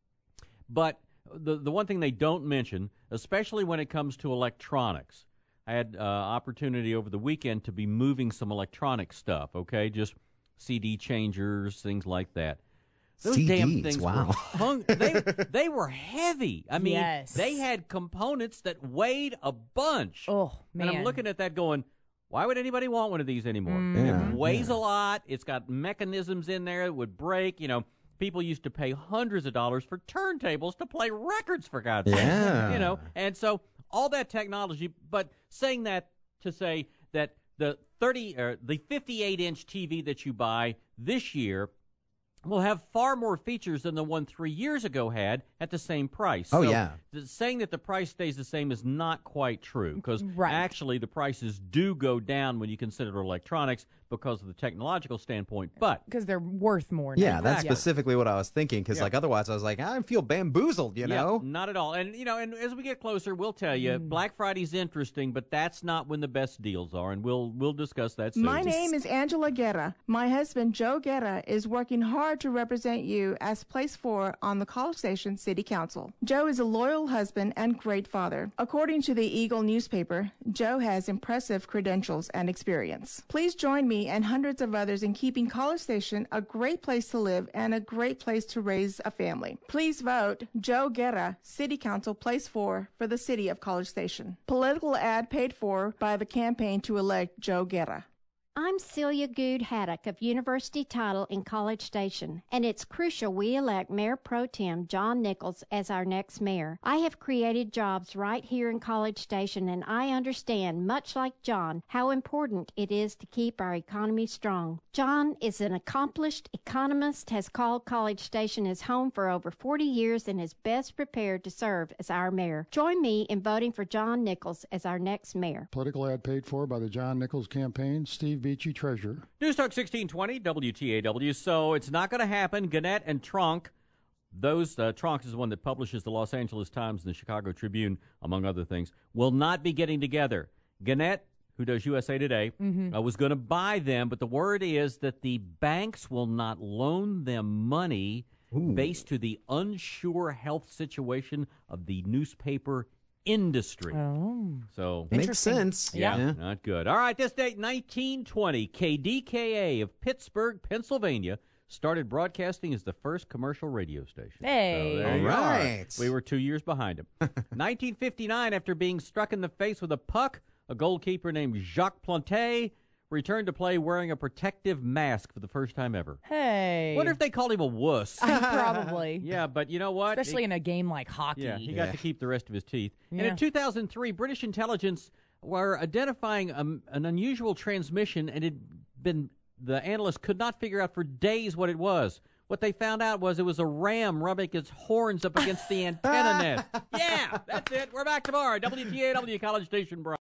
[SPEAKER 10] But the the one thing they don't mention, especially when it comes to electronics, I had uh, opportunity over the weekend to be moving some electronic stuff, okay, just C D changers, things like that. Those
[SPEAKER 22] C Ds,
[SPEAKER 10] damn things
[SPEAKER 22] wow.
[SPEAKER 10] were hung. They, they were heavy. I mean,
[SPEAKER 1] Yes.
[SPEAKER 10] they had components that weighed a bunch.
[SPEAKER 1] Oh, man.
[SPEAKER 10] And I'm looking at that going, why would anybody want one of these anymore?
[SPEAKER 1] Mm.
[SPEAKER 22] Yeah,
[SPEAKER 10] It weighs a lot. It's got mechanisms in there that would break. You know, people used to pay hundreds of dollars for turntables to play records, for God's sake.
[SPEAKER 22] Yeah.
[SPEAKER 10] You know, and so all that technology, but saying that to say that the thirty or the fifty-eight inch T V that you buy this year will have far more features than the one three years ago had at the same price.
[SPEAKER 22] Oh,
[SPEAKER 10] So
[SPEAKER 22] yeah.
[SPEAKER 10] th- saying that the price stays the same is not quite true because
[SPEAKER 1] Right.
[SPEAKER 10] actually the prices do go down when you consider electronics because of the technological standpoint. But
[SPEAKER 1] Because they're worth more now.
[SPEAKER 22] Yeah, that's
[SPEAKER 10] Exactly.
[SPEAKER 22] specifically what I was thinking. Because
[SPEAKER 10] Yeah.
[SPEAKER 22] like otherwise, I was like, I feel bamboozled. You
[SPEAKER 10] yeah,
[SPEAKER 22] know.
[SPEAKER 10] not at all. And you know, and as we get closer, we'll tell you
[SPEAKER 1] Mm.
[SPEAKER 10] Black Friday's interesting, but that's not when the best deals are, and we'll we'll discuss that soon.
[SPEAKER 23] My name is Angela Guerra. My husband, Joe Guerra, is working hard to represent you as place four on the College Station City Council. Joe is a loyal husband and great father. According to the Eagle newspaper, Joe has impressive credentials and experience. Please join me and hundreds of others in keeping College Station a great place to live and a great place to raise a family. Please vote Joe Guerra, City Council Place four for the City of College Station. Political ad paid for by the campaign to elect Joe Guerra.
[SPEAKER 24] I'm Celia Good Haddock of University Title in College Station, and it's crucial we elect Mayor Pro Tem John Nichols as our next mayor. I have created jobs right here in College Station, and I understand, much like John, how important it is to keep our economy strong. John is an accomplished economist, has called College Station his home for over forty years, and is best prepared to serve as our mayor. Join me in voting for John Nichols as our next mayor.
[SPEAKER 25] Political ad paid for by the John Nichols campaign. Steve Beachy, Treasurer.
[SPEAKER 10] News Talk sixteen twenty W T A W. So it's not going to happen. Gannett and Tronk, those uh, Tronk is the one that publishes the Los Angeles Times and the Chicago Tribune, among other things, will not be getting together. Gannett, who does U S A Today,
[SPEAKER 1] Mhm.
[SPEAKER 10] uh, was going to buy them, but the word is that the banks will not loan them money based to the unsure health situation of the newspaper industry.
[SPEAKER 1] Oh.
[SPEAKER 10] So
[SPEAKER 22] Makes Interesting. sense.
[SPEAKER 10] Yeah,
[SPEAKER 22] Yeah.
[SPEAKER 10] not good. All right, this date, nineteen twenty, K D K A of Pittsburgh, Pennsylvania, started broadcasting as the first commercial radio station.
[SPEAKER 1] Hey.
[SPEAKER 10] So there
[SPEAKER 22] All
[SPEAKER 10] you
[SPEAKER 22] right.
[SPEAKER 10] are. We were two years behind him. nineteen fifty-nine, after being struck in the face with a puck, a goalkeeper named Jacques Planté returned to play wearing a protective mask for the first time ever.
[SPEAKER 1] Hey.
[SPEAKER 10] Wonder if they called him a wuss.
[SPEAKER 1] Probably.
[SPEAKER 10] Yeah, but you know what?
[SPEAKER 1] Especially
[SPEAKER 10] It-
[SPEAKER 1] in a game like hockey.
[SPEAKER 10] Yeah, he
[SPEAKER 22] Yeah.
[SPEAKER 10] got to keep the rest of his teeth. And
[SPEAKER 1] Yeah.
[SPEAKER 10] in two thousand three, British intelligence were identifying um, an unusual transmission, and it been the analysts could not figure out for days what it was. What they found out was it was a ram rubbing its horns up against the antenna net. Yeah, that's it. We're back tomorrow. W T A W College Station, Brian.